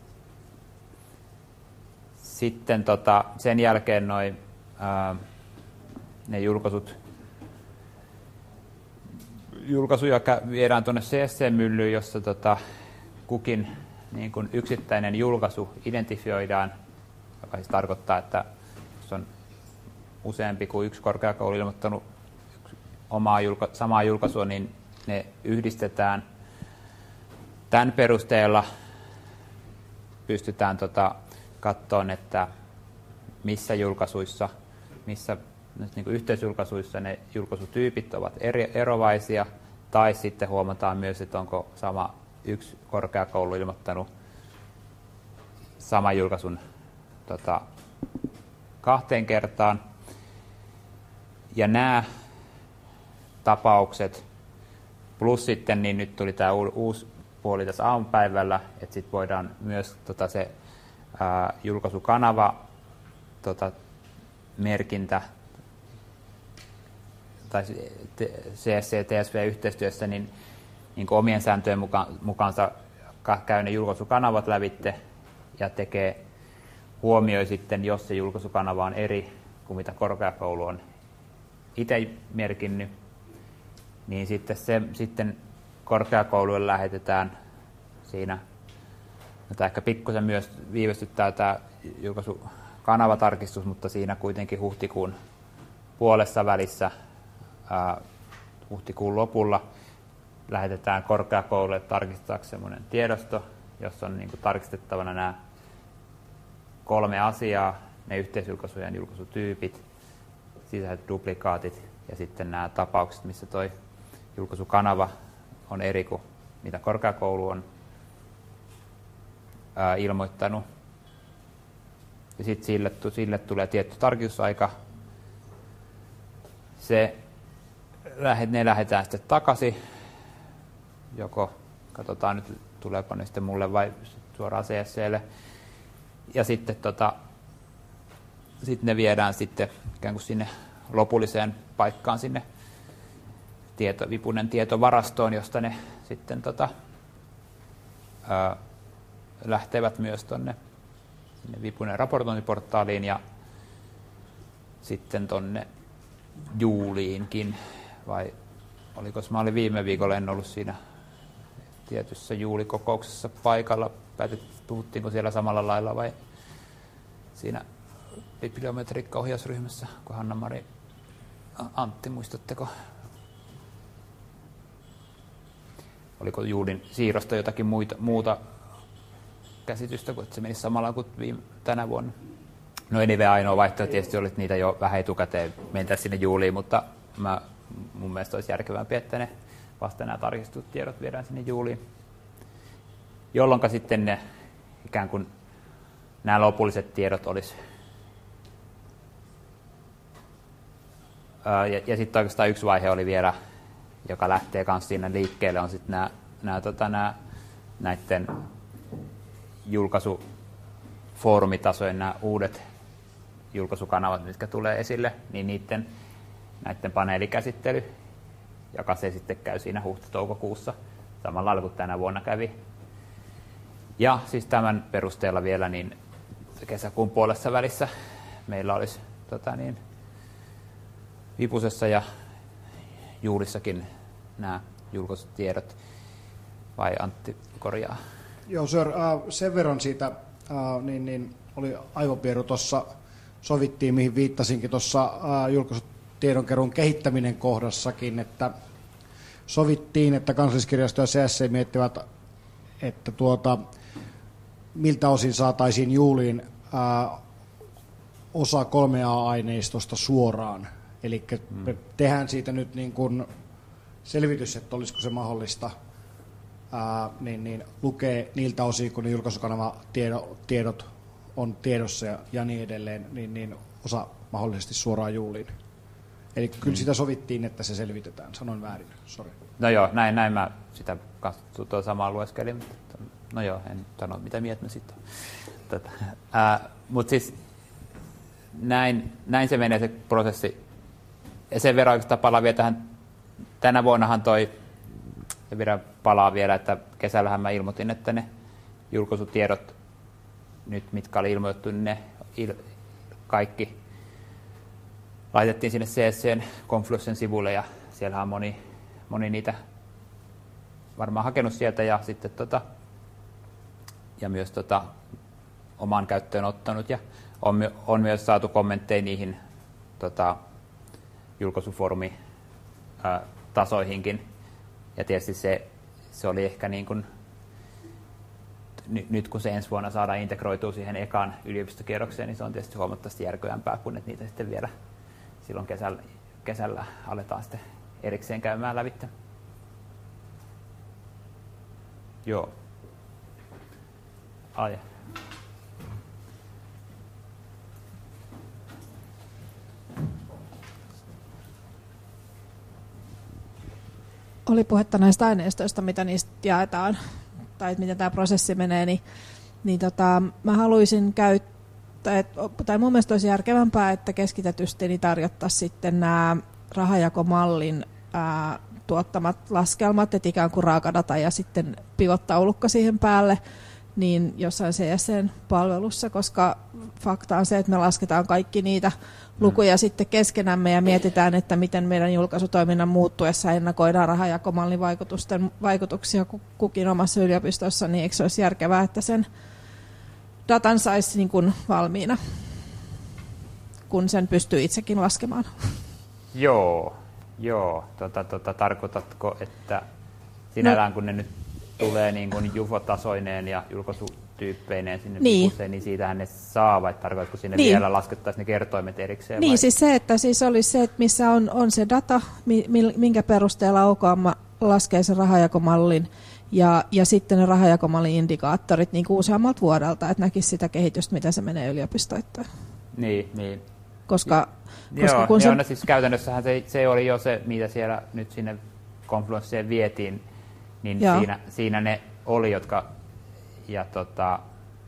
sitten tota, sen jälkeen noi, ää, ne julkaisut, julkaisuja viedään tuonne C S C-myllyyn, jossa tota, kukin niin kuin yksittäinen julkaisu identifioidaan, joka siis tarkoittaa, että jos on useampi kuin yksi korkeakoulu ilmoittanut omaa julka- samaa julkaisua, niin ne yhdistetään. Tämän perusteella pystytään tota, katsomaan, että missä julkaisuissa, missä niin kuin yhteisjulkaisuissa ne julkaisutyypit ovat eri, erovaisia, tai sitten huomataan myös, että onko sama yksi korkeakoulu ilmoittanut saman julkaisun tota, kahteen kertaan. Ja nämä tapaukset, plus sitten, niin nyt tuli tämä uusi puoli tässä aamupäivällä, että sitten voidaan myös tota, se ää, julkaisukanava tota, merkintä tai C S C T S V-yhteistyössä, niin, niin kuin omien sääntöjen mukaan, mukaansa käy ne julkaisukanavat lävitte ja tekee, huomioi sitten, jos se julkaisukanava on eri kuin mitä korkeakoulu on itse merkinnyt, niin sitten, se, sitten korkeakouluille lähetetään siinä, tämä ehkä pikkusen myös viivästyttää tämä julkaisukanavatarkistus, mutta siinä kuitenkin huhtikuun puolessa välissä, ää, huhtikuun lopulla lähetetään korkeakouluille tarkistaakseen semmoinen tiedosto, jossa on niin kuin tarkistettavana nämä kolme asiaa, ne yhteisjulkaisujen julkaisutyypit, sisäiset duplikaatit ja sitten nämä tapaukset, missä tuo julkaisukanava on eri kuin mitä korkeakoulu on ää, ilmoittanut. Ja sitten sille, sille tulee tietty tarkistusaika. Se, ne lähdetään sitten takaisin. Joko katsotaan nyt, tuleeko ne sitten mulle vai suoraan C S C:lle. Ja sitten tota, sit ne viedään sitten ikään kuin sinne lopulliseen paikkaan, sinne tieto, vipunen tietovarastoon, josta ne sitten tota, ää, lähtevät myös tuonne vipunen raportointiportaaliin ja sitten tuonne Juuliinkin, vai oliko mä olin viime viikolla, en ollut siinä tietyssä juulikokouksessa paikalla, päätit, puhuttiinko siellä samalla lailla vai siinä bibliometriikkaohjausryhmässä, kun Hanna-Mari, Antti, muistatteko? Oliko Juulin siirrosta jotakin muita, muuta käsitystä, kun se menisi samalla kuin viime, tänä vuonna? No anyway, ainoa vaihtoehto tietysti oli, että niitä jo vähän etukäteen mentäisiin sinne Juuliin, mutta mä, mun mielestä olisi järkevämpi, että ne vasta nämä tarkistut tiedot viedään sinne Juuliin. Jolloin sitten ne ikään kuin nämä lopulliset tiedot olisi. Ja, ja sitten oikeastaan yksi vaihe oli vielä, joka lähtee myös siinä liikkeelle, on sitten nämä, nämä, tota, nämä näiden julkaisufoorumitasojen nämä uudet julkaisukanavat, mitkä tulee esille, niin niiden näiden paneelikäsittely, joka se sitten käy siinä huhti-toukokuussa samalla lailla kuin tänä vuonna kävi. Ja siis tämän perusteella vielä niin kesäkuun puolessa välissä meillä olisi tota niin, Vipusessa ja Juulissakin nämä julkaisutiedot, vai Antti korjaa? Joo, sir, äh, sen verran siitä äh, niin, niin oli aivopieru tuossa, sovittiin mihin viittasinkin tuossa äh, julkaisutiedonkeruun kehittäminen kohdassakin, että sovittiin, että Kansalliskirjasto ja C S C miettivät, että tuota, miltä osin saataisiin Juuliin äh, osa kolme A-aineistosta suoraan. Eli mm. tehdään siitä nyt niin kuin selvitys, että olisiko se mahdollista ää, niin, niin, lukee niiltä osin, kun ne julkaisukanavatiedot on tiedossa ja, ja niin edelleen, niin, niin osa mahdollisesti suoraan Juuliin. Eli kyllä mm. sitä sovittiin, että se selvitetään. Sanoin väärin, sori. No joo, näin, näin mä sitä tuo samaa lueskelin. No joo, en sano mitä mieltä mä sitten on. Mutta siis näin, näin se menee se prosessi. Ja sen verran oikeastaan palaa vielä tähän, tänä vuonnahan toi, ja vielä palaa vielä, että kesällähän mä ilmoitin, että ne julkaisutiedot, nyt mitkä oli ilmoitettu, niin ne il, kaikki laitettiin sinne C S C:n Confluencen sivuille, ja siellähän on moni, moni niitä varmaan hakenut sieltä, ja sitten tota, ja myös tota, omaan käyttöön ottanut, ja on, on myös saatu kommentteja niihin tota, julkaisufoorumi tasoihinkin. Ja tietysti se, se oli ehkä niin kuin, n- nyt kun se ensi vuonna saadaan integroitua siihen ekaan yliopistokierrokseen, niin se on tietysti huomattavasti järkevämpää, kun että niitä sitten vielä silloin kesällä, kesällä aletaan sitten erikseen käymään lävitse. Joo. Ai. Oli puhetta näistä aineistoista, mitä niistä jaetaan, tai miten tämä prosessi menee, niin, niin tota, mä haluaisin käyttää, tai mun mielestä olisi järkevämpää, että keskitetysti niin tarjottaisiin sitten nämä rahajakomallin ää, tuottamat laskelmat, että ikään kuin raakadata ja sitten pivot-taulukko siihen päälle, niin jossain C S C:n palvelussa, koska fakta on se, että me lasketaan kaikki niitä lukuja mm. sitten keskenämme ja mietitään, että miten meidän julkaisutoiminnan muuttuessa ennakoidaan rahajakomallin vaikutusten, vaikutuksia kukin omassa yliopistossa, niin eikö se olisi järkevää, että sen datan saisi niin kuin valmiina, kun sen pystyy itsekin laskemaan? Joo, joo. Tota, tota, tarkoitatko, että sinällään no, kun ne nyt tulee niin kuin Jufo-tasoineen ja julkaisutyyppeineen sinne niin. Vipusseen, niin siitähän ne saa, vai tarkoitatko sinne niin. vielä laskettaisiin ne kertoimet erikseen? Niin, vai? siis se, että siis olisi se, että missä on, on se data, minkä perusteella O K M laskee sen rahajakomallin, ja, ja sitten ne rahajakomallin indikaattorit niin kuin useammalta vuodelta, että näkisi sitä kehitystä, miten se menee yliopistoittain. Niin, niin. Koska, ja, koska joo, kun joo, se... no siis käytännössähän se, se oli jo se, mitä siellä nyt sinne Confluenceen vietiin, niin siinä, siinä ne oli, jotka, ja tota,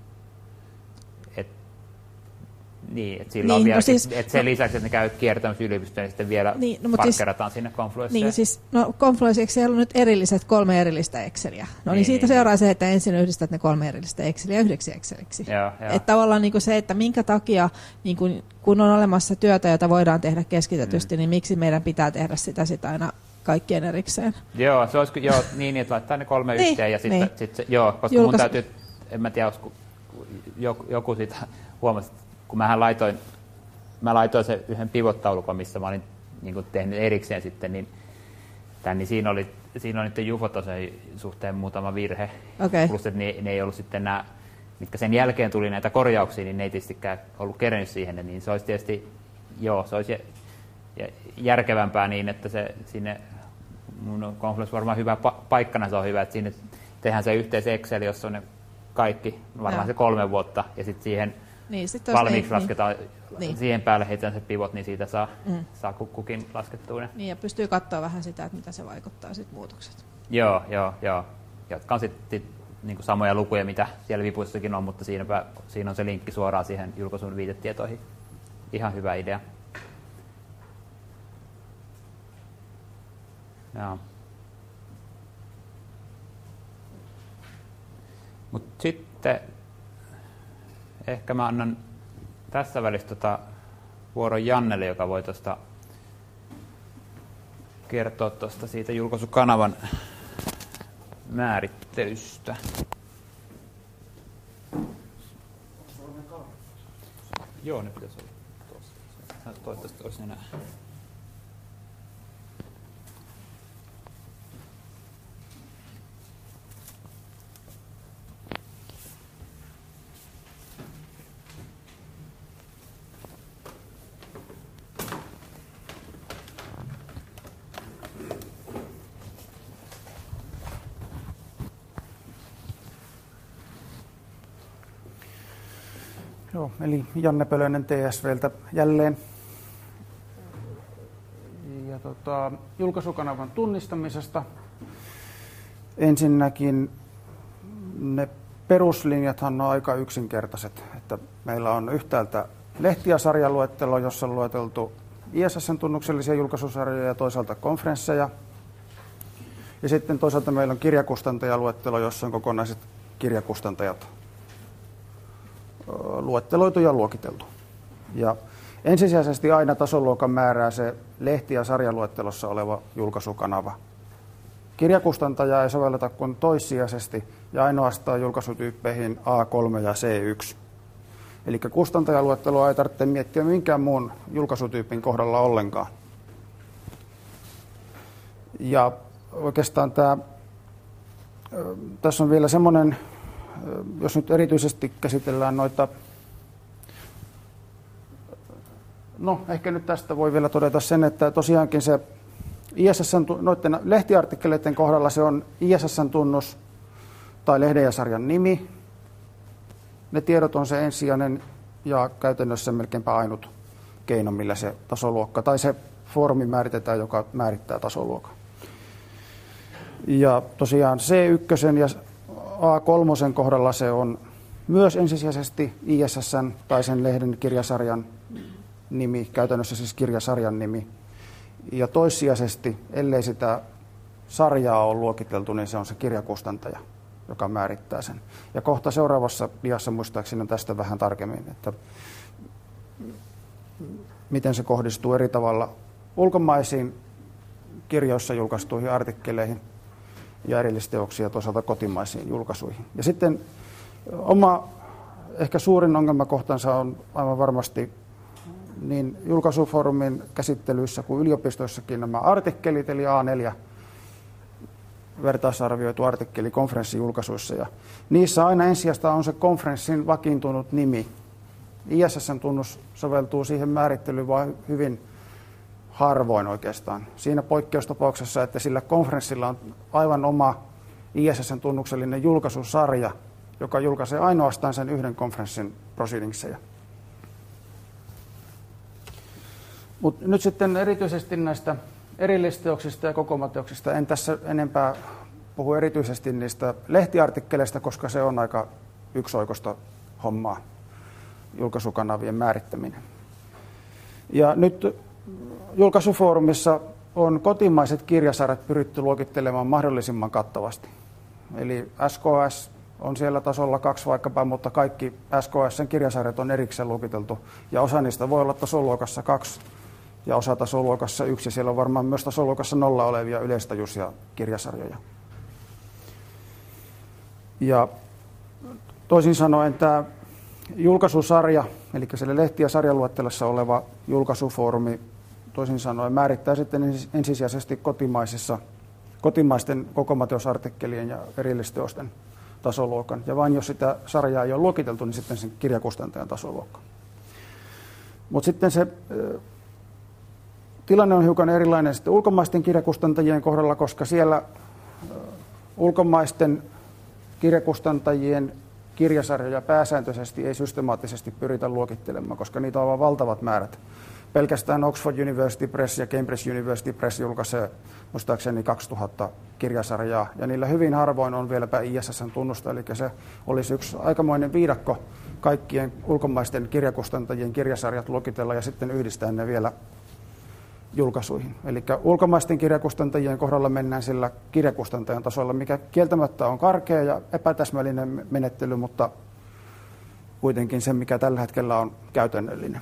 et, niin, et silloin niin, vielä, no siis, et, et sen lisäksi, että ne käy kiertämässä yliopistoon, niin sitten vielä niin, no, parkkerataan siis, sinne Confluenceen. Niin, siis, no Confluence, siellä on nyt erilliset kolme erillistä Exceliä. No niin, niin siitä niin, seuraa niin. se, että ensin yhdistät ne kolme erillistä Exceliä yhdeksi Exceliksi. Joo, joo. Että tavallaan niin kuin se, että minkä takia, niin kuin, kun on olemassa työtä, jota voidaan tehdä keskitetysti, mm. niin miksi meidän pitää tehdä sitä, sitä aina kaikkien erikseen. Joo, se olisi joo, niin, että laittaa ne kolme niin, yhteen ja sitten, niin. sit se, joo, koska Julkais... mun täytyy, en mä tiedä, joku, joku siitä huomasi, kun mähän laitoin, mä laitoin sen yhden pivot-taulukon, missä mä olin niin kuin tehnyt erikseen sitten, niin, tämän, niin siinä oli, siinä oli niiden Jufo-tasojen suhteen muutama virhe, okay. plus että ne, ne ei ollut sitten nämä, mitkä sen jälkeen tuli näitä korjauksia, niin ne ei tietystikään ollut kerennyt siihen, niin se olisi tietysti, joo, se olisi järkevämpää niin, että se sinne, mun Confluence varmaan hyvä pa- paikkana se on hyvä, että sinne tehdään se yhteis Excel, jossa on ne kaikki, varmaan ja. se kolme vuotta, ja sitten siihen niin, sit valmiiksi ei, lasketaan, niin. siihen päälle heitetään se pivot, niin siitä saa, mm. saa kukin laskettua ne. Niin, ja pystyy katsoa vähän sitä, että mitä se vaikuttaa sitten muutokset. Joo, joo, joo. Jotka on sitten sit, niin samoja lukuja, mitä siellä vipuissakin on, mutta siinäpä, siinä on se linkki suoraan siihen julkaisun viitetietoihin. Ihan hyvä idea. Joo. Mut sitten ehkä mä annan tässä välissä tota vuoron Jannelle, joka voi tuosta kertoa tuosta siitä julkaisukanavan määrittelystä. Joo, ne pitäisi olla tuossa. Toivottavasti olisi enää. Joo, eli Janne Pölönen T S V:ltä jälleen. Ja tota, julkaisukanavan tunnistamisesta. Ensinnäkin ne peruslinjathan on aika yksinkertaiset. Että meillä on yhtäältä lehti- ja sarjaluettelo, jossa on lueteltu I S S:n tunnuksellisia julkaisusarjoja ja toisaalta konferensseja. Ja sitten toisaalta meillä on kirjakustantajaluettelo, jossa on kokonaiset kirjakustantajat luetteloitu ja luokiteltu. Ja ensisijaisesti aina tasoluokan määrää se lehti- ja sarjaluettelossa oleva julkaisukanava. Kirjakustantajaa ei sovelleta kuin toissijaisesti ja ainoastaan julkaisutyyppeihin A kolme ja C yksi. Eli kustantajaluettelua ei tarvitse miettiä minkään muun julkaisutyypin kohdalla ollenkaan. Ja oikeastaan tämä, tässä on vielä semmoinen, jos nyt erityisesti käsitellään noita, no ehkä nyt tästä voi vielä todeta sen, että tosiaankin se I S S:n, noiden lehtiartikkeleiden kohdalla se on I S S:n tunnus tai lehden ja sarjan nimi. Ne tiedot on se ensisijainen ja käytännössä melkeinpä ainut keino, millä se tasoluokka tai se foorumi määritetään, joka määrittää tasoluokan. Ja tosiaan C yksi ja A kolme kohdalla se on myös ensisijaisesti I S S:n tai sen lehden kirjasarjan nimi, käytännössä siis kirjasarjan nimi. Ja toissijaisesti, ellei sitä sarjaa ole luokiteltu, niin se on se kirjakustantaja. joka määrittää sen. Ja kohta seuraavassa diassa muistaakseni on tästä vähän tarkemmin, että miten se kohdistuu eri tavalla ulkomaisiin kirjoissa julkaistuihin artikkeleihin ja erillisteoksia toisaalta kotimaisiin julkaisuihin. Ja sitten oma ehkä suurin ongelmakohtansa on aivan varmasti niin julkaisufoorumin käsittelyissä kuin yliopistoissakin nämä artikkelit, eli A neljä vertaisarvioitu artikkeli konferenssijulkaisuissa. Ja niissä aina ensisijaista on se konferenssin vakiintunut nimi. I S S-tunnus soveltuu siihen määrittelyyn vain hyvin harvoin oikeastaan. Siinä poikkeustapauksessa, että sillä konferenssilla on aivan oma I S S-tunnuksellinen julkaisusarja, joka julkaisee ainoastaan sen yhden konferenssin proceedingsseja. Mut nyt sitten erityisesti näistä erillisteoksista ja kokoomateoksista en tässä enempää puhu erityisesti niistä lehtiartikkeleista, koska se on aika yksioikoista hommaa, julkaisukanavien määrittäminen. Ja nyt julkaisufoorumissa on kotimaiset kirjasarjat pyritty luokittelemaan mahdollisimman kattavasti. Eli S K S on siellä tasolla kaksi vaikkapa, mutta kaikki S K S:n kirjasarjat on erikseen luokiteltu. Ja osa niistä voi olla tasoluokassa kaksi ja osa tasoluokassa yksi. Siellä on varmaan myös tasoluokassa nolla olevia yleistajuisia kirjasarjoja. Ja toisin sanoen tämä julkaisusarja, eli siellä lehti- ja sarjaluettelossa oleva julkaisufoorumi, toisin sanoen määrittää sitten ensisijaisesti kotimaisissa, kotimaisten kokoamateosartikkelien ja erillisteosten tasoluokan. Ja vain jos sitä sarjaa ei ole luokiteltu, niin sitten sen kirjakustantajan tasoluokka. Mutta sitten se tilanne on hiukan erilainen sitten ulkomaisten kirjakustantajien kohdalla, koska siellä ulkomaisten kirjakustantajien kirjasarjoja pääsääntöisesti ei systemaattisesti pyritä luokittelemaan, koska niitä on aivan valtavat määrät. Pelkästään Oxford University Press ja Cambridge University Press julkaisee muistaakseni kaksituhatta kirjasarjaa, ja niillä hyvin harvoin on vieläpä I S S-tunnusta, eli se olisi yksi aikamoinen viidakko kaikkien ulkomaisten kirjakustantajien kirjasarjat luokitella ja sitten yhdistää ne vielä julkaisuihin. Eli ulkomaisten kirjakustantajien kohdalla mennään sillä kirjakustantajan tasolla, mikä kieltämättä on karkea ja epätäsmällinen menettely, mutta kuitenkin se, mikä tällä hetkellä on käytännöllinen.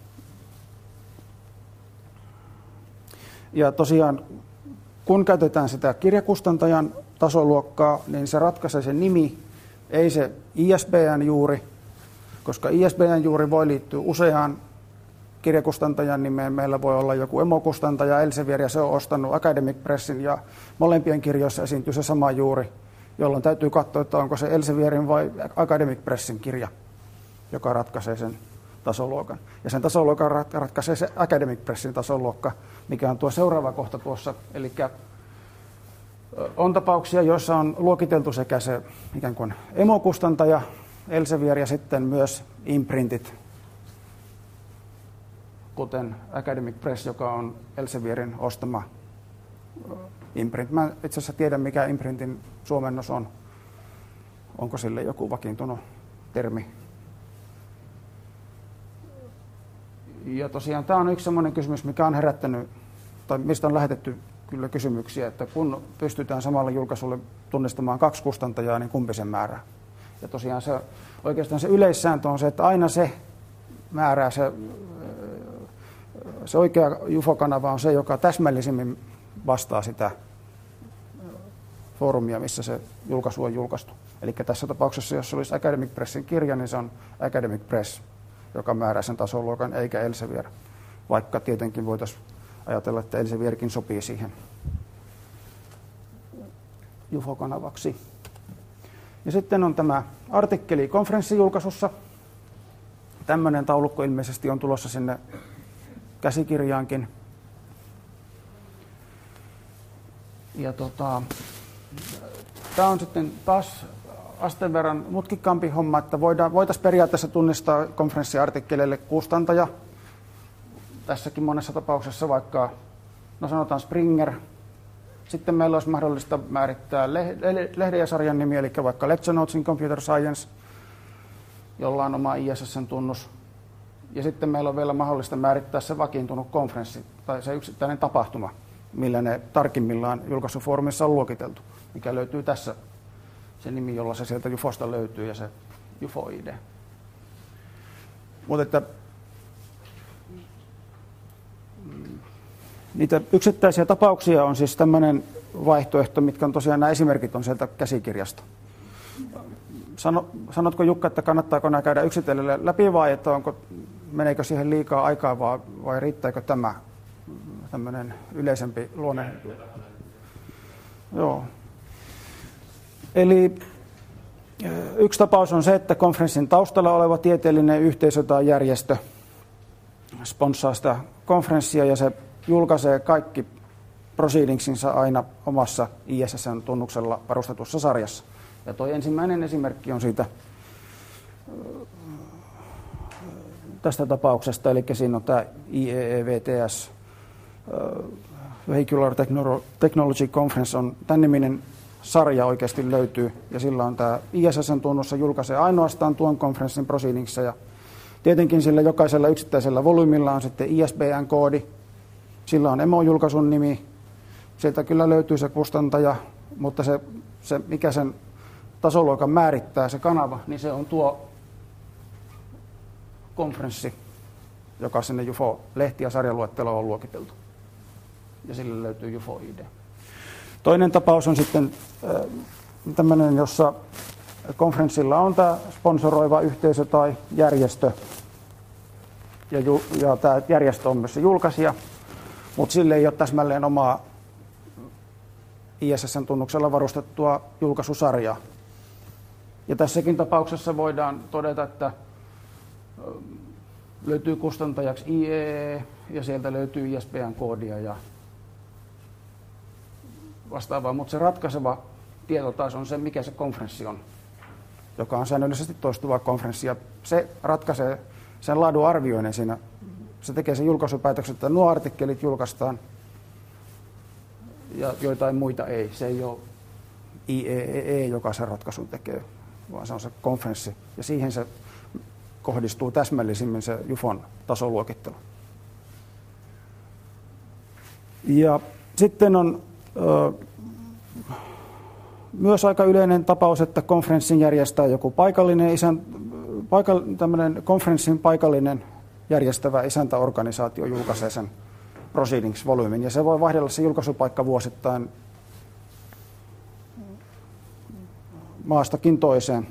Ja tosiaan, kun käytetään sitä kirjakustantajan tasoluokkaa, niin se ratkaisee se nimi, ei se I S B N juuri, koska I S B N juuri voi liittyä useaan kirjakustantajan nimeen. Meillä voi olla joku emokustantaja Elsevier, ja se on ostanut Academic Pressin, ja molempien kirjoissa esiintyy se sama juuri, jolloin täytyy katsoa, että onko se Elsevierin vai Academic Pressin kirja, joka ratkaisee sen tasoluokan. Ja sen tasoluokan ratkaisee se Academic Pressin tasoluokka, mikä on tuo seuraava kohta tuossa. Eli on tapauksia, joissa on luokiteltu sekä se ikään kuin emokustantaja Elsevier ja sitten myös imprintit, kuten Academic Press, joka on Elsevierin ostama imprint. Mä itse asiassa tiedän, mikä imprintin suomennos on. Onko sille joku vakiintunut termi? Ja tosiaan tämä on yksi sellainen kysymys, mikä on herättänyt, tai mistä on lähetetty kyllä kysymyksiä, että kun pystytään samalla julkaisulle tunnistamaan kaksi kustantajaa, niin kumpi sen määrää? Ja tosiaan se, oikeastaan se yleissääntö on se, että aina se määrää, se, se oikea U F O-kanava on se, joka täsmällisemmin vastaa sitä foorumia, missä se julkaisu on julkaistu. Eli tässä tapauksessa, jos olisi Academic Pressin kirja, niin se on Academic Press, joka määrää sen tasoluokan, eikä Elsevier. Vaikka tietenkin voitaisiin ajatella, että Elsevierkin sopii siihen U F O-kanavaksi. Ja sitten on tämä artikkeli konferenssijulkaisussa. Tämmöinen taulukko ilmeisesti on tulossa sinne käsikirjaankin. Ja tota, tämä on sitten taas asteen verran mutkikkaampi homma, että voidaan, voitaisiin periaatteessa tunnistaa konferenssiartikkeleille kustantaja. Tässäkin monessa tapauksessa vaikka, no sanotaan Springer. Sitten meillä olisi mahdollista määrittää lehden ja sarjan nimi, eli vaikka Lecture Notes in Computer Science, jolla on oma I S S-tunnus. Ja sitten meillä on vielä mahdollista määrittää se vakiintunut konferenssi, tai se yksittäinen tapahtuma, millä ne tarkimmillaan julkaisufoorumissa on luokiteltu, mikä löytyy tässä se nimi, jolla se sieltä jufosta löytyy ja se U F O-I D. Mutta että niitä yksittäisiä tapauksia on siis tämmöinen vaihtoehto, mitkä on tosiaan nämä esimerkit on sieltä käsikirjasta. Sano, sanotko Jukka, että kannattaako nämä käydä yksitellen läpi vai että onko, meneekö siihen liikaa aikaa vai, vai riittääkö tämä tämmöinen yleisempi luonne? Joo. Eli yksi tapaus on se, että konferenssin taustalla oleva tieteellinen yhteisö tai järjestö sponssaa sitä konferenssia ja se julkaisee kaikki proceedingsinsa aina omassa I S S-tunnuksella varustetussa sarjassa. Ja tuo ensimmäinen esimerkki on siitä tästä tapauksesta, eli siinä on tämä I E E V T S, Vehicular Technology Conference, on tämän niminen sarja oikeasti löytyy, ja sillä on tämä I S S-tunnus, julkaisee ainoastaan tuon konferenssin proceedingissa, ja tietenkin sillä jokaisella yksittäisellä volyymilla on sitten I S B N-koodi, sillä on emojulkaisun nimi, sieltä kyllä löytyy se kustantaja, mutta se, se mikä sen tasoluokan määrittää, se kanava, niin se on tuo konferenssi, joka sinne U F O-lehti- ja sarjaluetteloon on luokiteltu. Ja sille löytyy U F O-I D. Toinen tapaus on sitten äh, tämmöinen, jossa konferenssilla on tämä sponsoroiva yhteisö tai järjestö, ja, ju, ja tämä järjestö on myös se julkaisija, mutta sille ei ole täsmälleen omaa I S S-tunnuksella varustettua julkaisusarjaa. Ja tässäkin tapauksessa voidaan todeta, että löytyy kustantajaksi I E E ja sieltä löytyy I S B N-koodia ja vastaavaa, mutta se ratkaiseva tieto taas on se, mikä se konferenssi on, joka on säännöllisesti toistuva konferenssi, ja se ratkaisee sen laadun arvioinnin siinä. Se tekee sen julkaisupäätöksen, että nuo artikkelit julkaistaan ja joitain muita ei. Se ei ole I E E E, joka sen ratkaisun tekee, vaan se on se konferenssi, ja siihen se kohdistuu täsmällisimmin se U F O:n tasoluokittelu. Ja sitten on ö, myös aika yleinen tapaus, että konferenssin järjestää joku paikallinen isän, paikall, tämmöinen konferenssin paikallinen järjestävä isäntäorganisaatio julkaisee sen proceedings-volyymin, ja se voi vaihdella se julkaisupaikka vuosittain maastakin toiseen.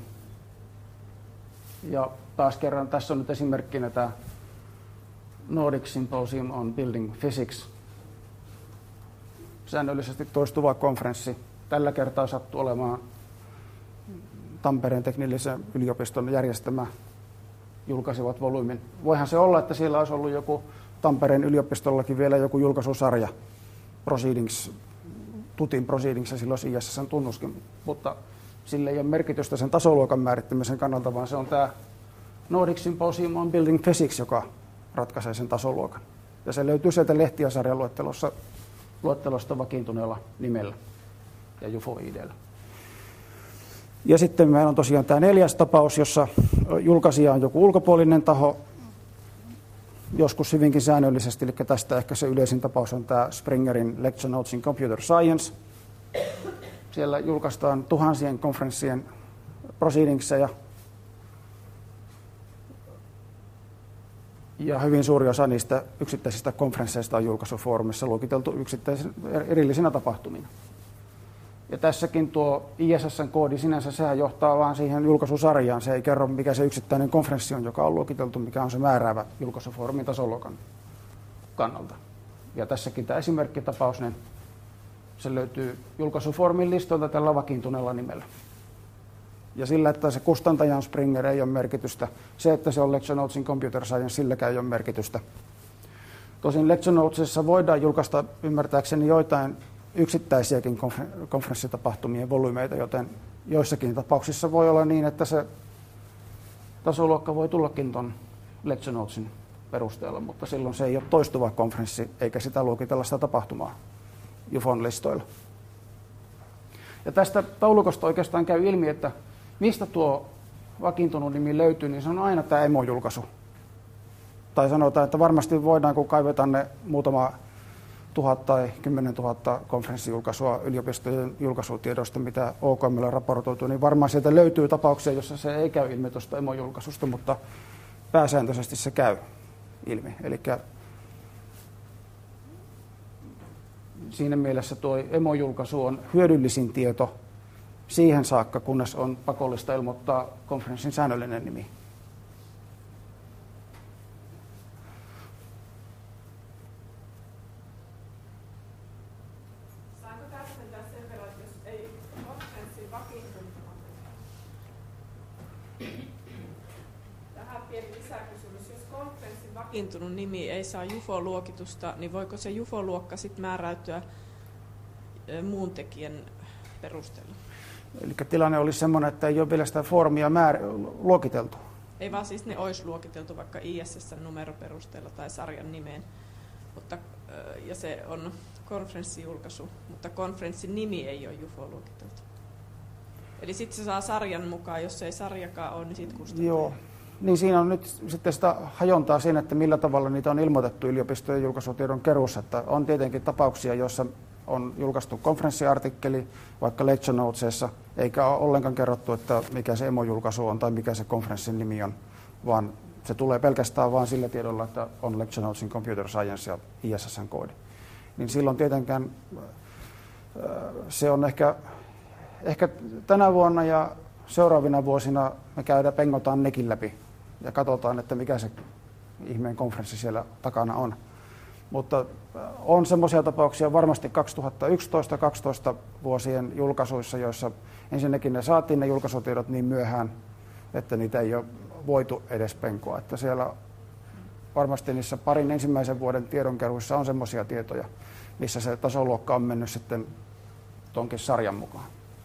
Ja taas kerran tässä on nyt esimerkkinä tämä Nordic Symposium on Building Physics, säännöllisesti toistuva konferenssi. Tällä kertaa sattuu olemaan Tampereen teknillisen yliopiston järjestämä julkaisivat volyymin. Voihan se olla, että siellä olisi ollut joku Tampereen yliopistollakin vielä joku julkaisusarja Proceedings, Tutin Proceedings, ja sillä olisi I S S:n tunnuskin, mutta sillä ei ole merkitystä sen tasoluokan määrittämisen kannalta, vaan se on tämä Nordic Symposium on Building Physics, joka ratkaisee sen tasoluokan. Ja se löytyy sieltä lehti- ja sarjaluettelosta luettelosta vakiintuneella nimellä ja U F O-I D:llä. Ja sitten meillä on tosiaan tämä neljäs tapaus, jossa julkaisija on joku ulkopuolinen taho, joskus hyvinkin säännöllisesti, eli tästä ehkä se yleisin tapaus on tämä Springerin Lecture Notes in Computer Science. Siellä julkaistaan tuhansien konferenssien proceedingseja, ja hyvin suuri osa niistä yksittäisistä konferensseista on julkaisufoorumissa luokiteltu yksittäisinä erillisinä tapahtumina. Ja tässäkin tuo I S S-koodi sinänsä, sehän johtaa vaan siihen julkaisusarjaan. Se ei kerro, mikä se yksittäinen konferenssi on, joka on luokiteltu, mikä on se määräävä julkaisufoorumin tasoluokan kannalta. Ja tässäkin tämä esimerkkitapaus, niin se löytyy julkaisufoorumin listoilta tällä vakiintuneella nimellä. Ja sillä, että se kustantaja on Springer, ei ole merkitystä. Se, että se on Lecture Notes in Computer Science, silläkään ei ole merkitystä. Tosin Lecture Notesissa voidaan julkaista ymmärtääkseni joitain yksittäisiäkin konferenssitapahtumien volyymeita, joten joissakin tapauksissa voi olla niin, että se tasoluokka voi tullakin tuon Lecture Notesin perusteella, mutta silloin se ei ole toistuva konferenssi, eikä sitä luokitella sitä tapahtumaa U F O:n listoilla. Ja tästä taulukosta oikeastaan käy ilmi, että mistä tuo vakiintunut nimi löytyy, niin se on aina tämä emojulkaisu. Tai sanotaan, että varmasti voidaan, kun kaivetaan ne muutama tuhat tai kymmenen tuhatta konferenssijulkaisua yliopistojen julkaisutiedoista, mitä O K M:llä on raportoitu, niin varmaan sieltä löytyy tapauksia, jossa se ei käy ilmi tuosta emojulkaisusta, mutta pääsääntöisesti se käy ilmi. Eli siinä mielessä tuo emojulkaisu on hyödyllisin tieto siihen saakka, kunnes on pakollista ilmoittaa konferenssin säännöllinen nimi. Saanko täsmentää sen verran, että jos ei konferenssin vakiintunut... Tähän pieni lisäkysymys. Jos konferenssin vakiintunut nimi ei saa J U F O-luokitusta, niin voiko se J U F O-luokka sitten määräytyä muun tekijän perusteella? Eli tilanne olisi sellainen, että ei ole vielä sitä foorumia määr- luokiteltu. Ei vaan siis ne olisi luokiteltu vaikka I S S-numeroperusteella tai sarjan nimeen, mutta, ja se on konferenssijulkaisu, mutta konferenssin nimi ei ole J U F O-luokiteltu. Eli sitten se saa sarjan mukaan, jos ei sarjakaan ole, niin sitten kustantaa. Joo, niin siinä on nyt sitten sitä hajontaa siinä, että millä tavalla niitä on ilmoitettu yliopistojen julkaisutiedon keruussa. Että on tietenkin tapauksia, joissa on julkaistu konferenssiartikkeli vaikka Lecture Notesissa, eikä ole ollenkaan kerrottu, että mikä se emojulkaisu on tai mikä se konferenssin nimi on, vaan se tulee pelkästään vain sillä tiedolla, että on Lecture Notesin Computer Science ja I S S-koodi. Niin silloin tietenkään se on ehkä, ehkä tänä vuonna ja seuraavina vuosina me käydään, pengotaan nekin läpi ja katsotaan, että mikä se ihmeen konferenssi siellä takana on. Mutta on semmoisia tapauksia varmasti kaksituhattayksitoista kaksitoista vuosien julkaisuissa, joissa ensinnäkin ne saatiin ne julkaisutiedot niin myöhään, että niitä ei ole voitu edes penkoa. Että siellä varmasti niissä parin ensimmäisen vuoden tiedonkeruissa on semmoisia tietoja, missä se tasoluokka on mennyt sitten tonkin sarjan mukaan.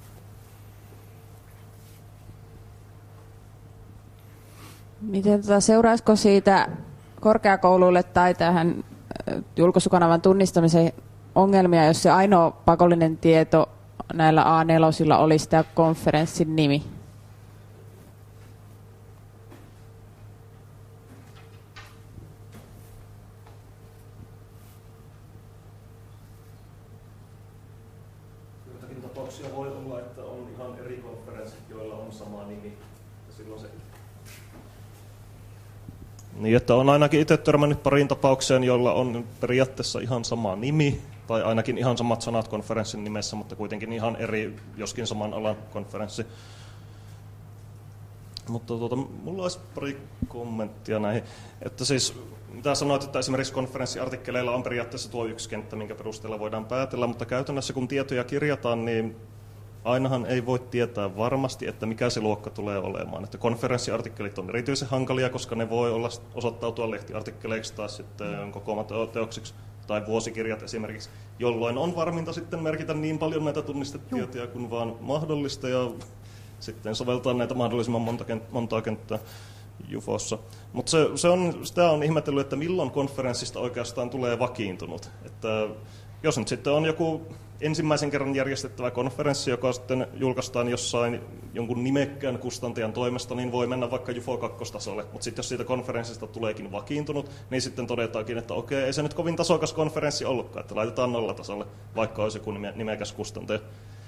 Miten tota, seuraisiko siitä korkeakouluille tai tähän julkaisukanavan tunnistamisen ongelmia, jos se ainoa pakollinen tieto näillä A neljä olisi tämä konferenssin nimi? Joitakin tapauksia voi olla, että on ihan eri konferenssit, joilla on sama nimi. Ja silloin se... Niin, että on ainakin itse törmännyt pariin tapaukseen, joilla on periaatteessa ihan sama nimi, tai ainakin ihan samat sanat konferenssin nimessä, mutta kuitenkin ihan eri, joskin saman alan konferenssi. Mutta tuota, mulla olisi pari kommenttia näihin. Että siis, mitä sanoit, että esimerkiksi konferenssiartikkeleilla on periaatteessa tuo yksi kenttä, minkä perusteella voidaan päätellä, mutta käytännössä kun tietoja kirjataan, niin ainahan ei voi tietää varmasti, että mikä se luokka tulee olemaan. Että konferenssiartikkelit on erityisen hankalia, koska ne voi olla osoittautua lehtiartikkeleiksi tai sitten kokoomateoksiksi tai vuosikirjat esimerkiksi, jolloin on varminta sitten merkitä niin paljon näitä tunnistetietoja kuin vaan mahdollista ja sitten soveltaa näitä mahdollisimman monta kent- montaa kenttää Jufossa. Mutta se, se on, sitä on ihmetellyt, että milloin konferenssista oikeastaan tulee vakiintunut. Että jos nyt sitten on joku ensimmäisen kerran järjestettävä konferenssi, joka sitten julkaistaan jossain jonkun nimekkään kustantajan toimesta, niin voi mennä vaikka Jufo kakkostasolle. Mutta sitten jos siitä konferenssista tuleekin vakiintunut, niin sitten todetaankin, että okei, ei se nyt kovin tasokas konferenssi ollutkaan, että laitetaan nollatasolle, vaikka olisi joku nimekäs kustantaja.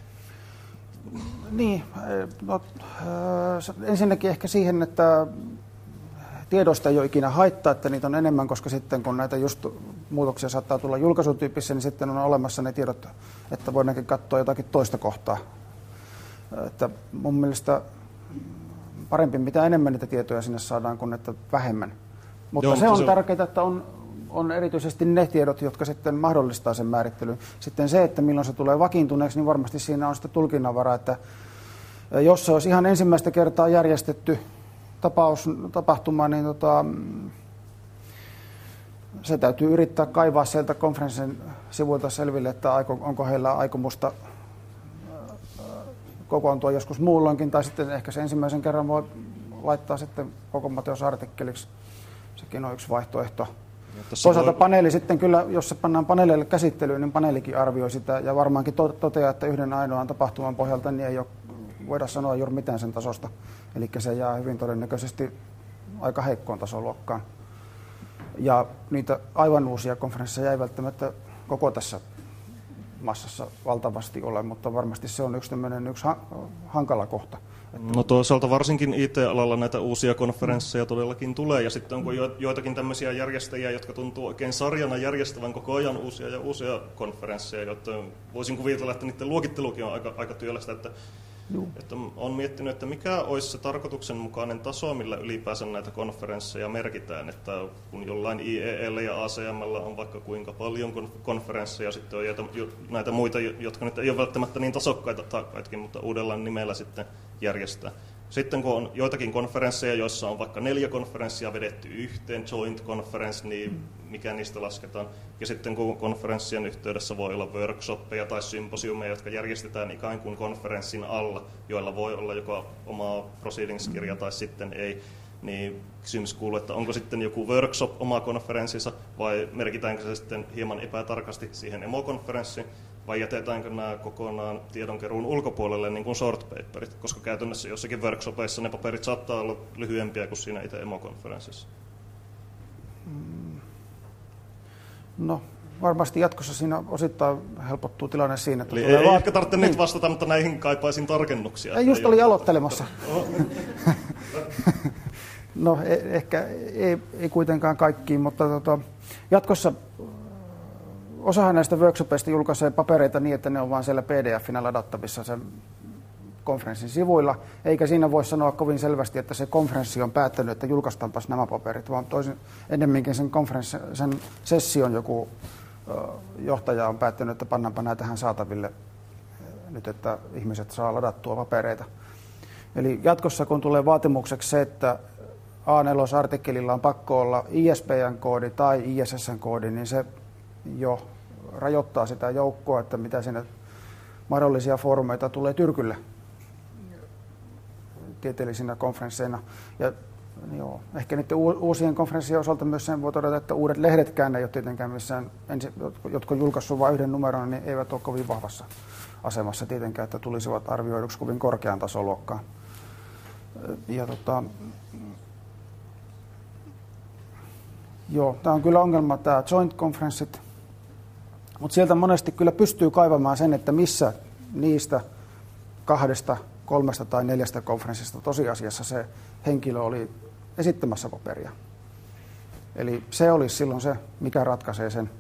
Niin, no, ensinnäkin ehkä siihen, että tiedosta ei ole ikinä haittaa, että niitä on enemmän, koska sitten kun näitä just muutoksia saattaa tulla julkaisutyyppissä, niin sitten on olemassa ne tiedot, että voidaankin katsoa jotakin toista kohtaa. Että mun mielestä parempi, mitä enemmän niitä tietoja sinne saadaan, kuin että vähemmän. Mutta Joo, se on se... tärkeää, että on, on erityisesti ne tiedot, jotka sitten mahdollistaa sen määrittelyn. Sitten se, että milloin se tulee vakiintuneeksi, niin varmasti siinä on sitten tulkinnanvara, että jos se olisi ihan ensimmäistä kertaa järjestetty tapaus, tapahtuma, niin tota, se täytyy yrittää kaivaa sieltä konferenssin sivuilta selville, että aiko, onko heillä aikomusta kokoontua joskus muulloinkin, tai sitten ehkä se ensimmäisen kerran voi laittaa sitten kokoomateosartikkeliksi. Sekin on yksi vaihtoehto. Toisaalta voi... paneeli sitten kyllä, jos se pannaan paneeleille käsittelyyn, niin paneelikin arvioi sitä ja varmaankin to- toteaa, että yhden ainoan tapahtuman pohjalta niin ei ole, voida sanoa juuri mitään sen tasosta. Eli se jää hyvin todennäköisesti aika heikkoon tasoluokkaan. Ja niitä aivan uusia konferensseja ei välttämättä koko tässä massassa valtavasti ole, mutta varmasti se on yksi tämmöinen yksi hankala kohta. No toisaalta varsinkin I T-alalla näitä uusia konferensseja todellakin tulee, ja sitten onko joitakin tämmöisiä järjestäjiä, jotka tuntuu oikein sarjana järjestävän koko ajan uusia ja uusia konferensseja, jotta voisin kuvitella, että niiden luokittelukin on aika, aika työlästä, että, että olen miettinyt, että mikä olisi se tarkoituksenmukainen taso, millä ylipäänsä näitä konferensseja merkitään, että kun jollain I E L ja A C M on vaikka kuinka paljon konferensseja, sitten on näitä muita, jotka nyt ei ole välttämättä niin tasokkaita kaikki, mutta uudella nimellä sitten järjestää. Sitten kun on joitakin konferensseja, joissa on vaikka neljä konferenssia vedetty yhteen, joint conference, niin mikä niistä lasketaan. Ja sitten kun konferenssien yhteydessä voi olla workshoppeja tai symposiumeja, jotka järjestetään ikään kuin konferenssin alla, joilla voi olla joko oma proceedings-kirja tai sitten ei, niin kysymys kuuluu, että onko sitten joku workshop oma konferenssinsa vai merkitäänkö se sitten hieman epätarkasti siihen emokonferenssiin? Vai jätetäänkö nämä kokonaan tiedonkeruun ulkopuolelle niin kuin short paperit, koska käytännössä jossakin workshopeissa ne paperit saattaa olla lyhyempiä kuin siinä itse emokonferenssissa? No varmasti jatkossa siinä osittain helpottuu tilanne siinä. Että Eli ei vaat... ehkä tarvitse niin. nyt vastata, mutta näihin kaipaisin tarkennuksia. Ei, just oli aloittelemassa. No ehkä ei, ei kuitenkaan kaikkiin, mutta tota, jatkossa osahan näistä workshopeista julkaisee papereita niin, että ne on vain siellä P D F-nä ladattavissa sen konferenssin sivuilla, eikä siinä voi sanoa kovin selvästi, että se konferenssi on päättänyt, että julkaistaanpas nämä paperit, vaan toisin ennemminkin sen, sen session joku johtaja on päättänyt, että pannaanpa nämä tähän saataville nyt, että ihmiset saa ladattua papereita. Eli jatkossa, kun tulee vaatimukseksi se, että A neljä-artikkelilla on pakko olla I S B N-koodi tai I S S N-koodi, niin se jo rajoittaa sitä joukkoa, että mitä sinne mahdollisia foorumeita tulee tyrkylle tieteellisinä konferensseina. Ja joo, ehkä niiden uusien konferenssien osalta myös sen voi todeta, että uudet lehdetkään ei ole tietenkään missään, jotka on julkaissut vain yhden numeron, niin eivät ole kovin vahvassa asemassa tietenkään, että tulisivat arvioiduksi kovin korkean tasoluokkaan. Ja tota, joo, tämä on kyllä ongelma, tämä joint conferenssit, mutta sieltä monesti kyllä pystyy kaivamaan sen, että missä niistä kahdesta, kolmesta tai neljästä konferenssista tosiasiassa se henkilö oli esittämässä paperia. Eli se olisi silloin se, mikä ratkaisee sen,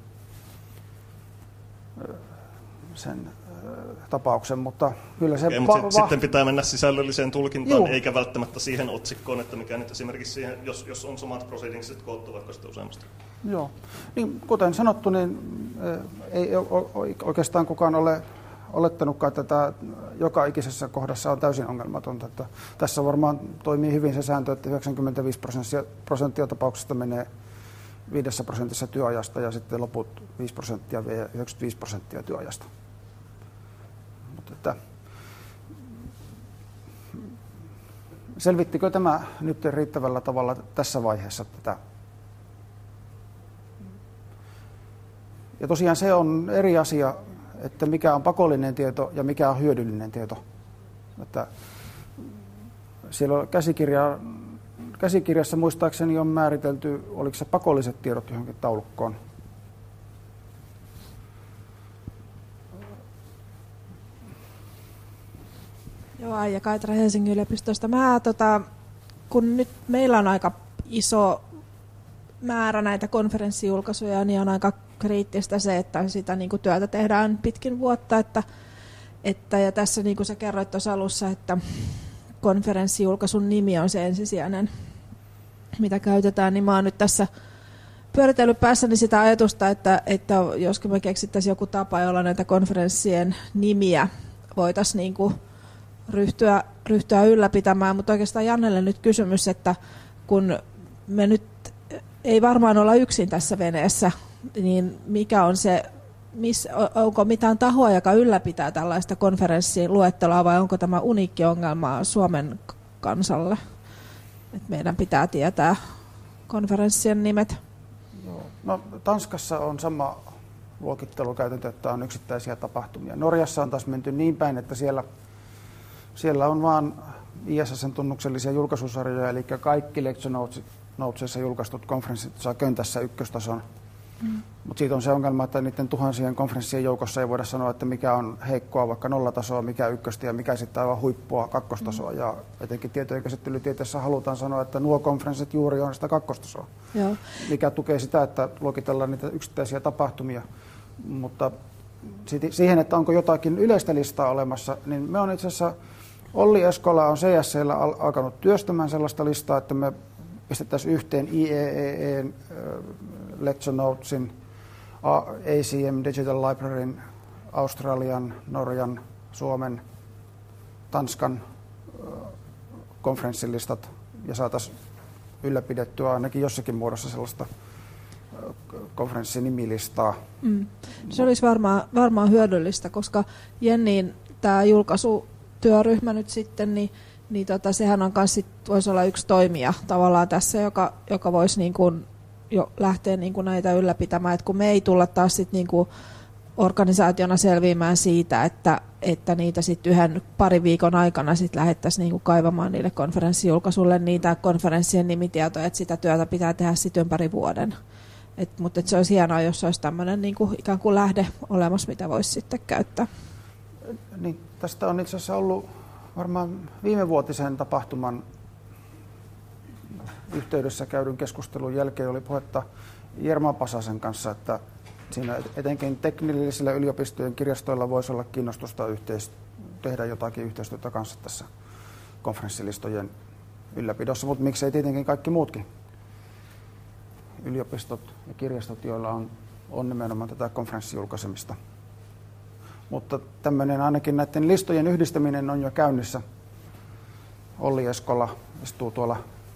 sen tapauksen, mutta kyllä se... Okei, mutta va- sitten pitää mennä sisällölliseen tulkintaan, Juu. eikä välttämättä siihen otsikkoon, että mikä nyt esimerkiksi siihen, jos, jos on samat proceedingsit koottu vaikka sitten useammasta. Joo, niin kuten sanottu, niin ei oikeastaan kukaan ole olettanutkaan, että tämä joka ikisessä kohdassa on täysin ongelmatonta. Että tässä varmaan toimii hyvin se sääntö, että yhdeksänkymmentäviisi prosenttia tapauksista menee viidessä prosentissa työajasta ja sitten loput viisi prosenttia vie yhdeksänkymmentäviisi prosenttia työajasta. Mutta että, selvittikö tämä nyt riittävällä tavalla tässä vaiheessa tätä? Ja tosiaan se on eri asia, että mikä on pakollinen tieto ja mikä on hyödyllinen tieto. Että siellä käsikirja, käsikirjassa muistaakseni on määritelty, oliko se pakolliset tiedot johonkin taulukkoon. Joo, Aija Kaitra Helsingin yliopistosta. Mä, tota, kun nyt meillä on aika iso määrä näitä konferenssijulkaisuja, niin on aika kriittistä se, että sitä niin kuin työtä tehdään pitkin vuotta. Että, että, ja tässä niin kuin sä kerroit tuossa alussa, että konferenssijulkaisun nimi on se ensisijainen, mitä käytetään, niin mä oon nyt tässä pyöritellyt päässäni sitä ajatusta, että, että joskin me keksittäisiin joku tapa, jolla näitä konferenssien nimiä voitaisiin niin kuin ryhtyä, ryhtyä ylläpitämään, mutta oikeastaan Jannelle nyt kysymys, että kun me nyt ei varmaan olla yksin tässä veneessä, niin mikä on se, miss, onko mitään tahoa, joka ylläpitää tällaista konferenssin luetteloa vai onko tämä uniikki ongelma Suomen kansalle? Et meidän pitää tietää konferenssien nimet. Joo. No, Tanskassa on sama luokittelukäytäntö, että on yksittäisiä tapahtumia. Norjassa on taas menty niin päin, että siellä Siellä on vain I S S:n tunnuksellisia julkaisusarjoja, eli kaikki lecture notesissa julkaistut konferenssit saa köntässä ykköstason Mm. Mutta siitä on se ongelma, että niiden tuhansien konferenssien joukossa ei voida sanoa, että mikä on heikkoa, vaikka nollatasoa, mikä ykköstä ja mikä sitten aivan huippua kakkostasoa. Mm. Ja etenkin tietojen käsittelytieteessä halutaan sanoa, että nuo konferenssit juuri on sitä kakkostasoa, Joo. mikä tukee sitä, että luokitellaan niitä yksittäisiä tapahtumia. Mutta siihen, että onko jotakin yleistä listaa olemassa, niin me on itse asiassa, Olli Eskola on C S C:llä alkanut työstämään sellaista listaa, että me pistettäisiin yhteen I E E E:n, Lecture Notesin, A C M Digital Libraryn, Australian, Norjan, Suomen, Tanskan konferenssilistat ja saataisiin ylläpidettyä ainakin jossakin muodossa sellaista konferenssinimilistaa. Mm. Se olisi varmaan, varmaan hyödyllistä, koska Jennin tämä julkaisutyöryhmä nyt sitten, niin, niin tota, sehän on kans sit, voisi olla yksi toimija tavallaan tässä, joka, joka voisi niin kuin jo lähteä niin kuin näitä ylläpitämään, että kun me ei tulla taas sit niin kuin organisaationa selviämään siitä, että, että niitä sitten yhden parin viikon aikana sit lähdettäisiin niin kuin kaivamaan niille konferenssijulkaisulle niitä konferenssien nimitietoja, että sitä työtä pitää tehdä sitten ympäri vuoden. Et, mutta et se olisi hienoa, jos olisi tämmöinen niin kuin ikään kuin lähde olemassa, mitä voisi sitten käyttää. Niin, tästä on itse asiassa ollut varmaan viimevuotisen tapahtuman yhteydessä käydyn keskustelun jälkeen oli puhetta Jerma Pasasen kanssa, että siinä etenkin teknillisillä yliopistojen kirjastoilla voisi olla kiinnostusta yhteis- tehdä jotakin yhteistyötä kanssa tässä konferenssilistojen ylläpidossa, mutta miksei tietenkin kaikki muutkin yliopistot ja kirjastot, joilla on, on nimenomaan tätä konferenssijulkaisemista. Mutta tämmöinen ainakin näiden listojen yhdistäminen on jo käynnissä. Olli Eskola istuu tuolla,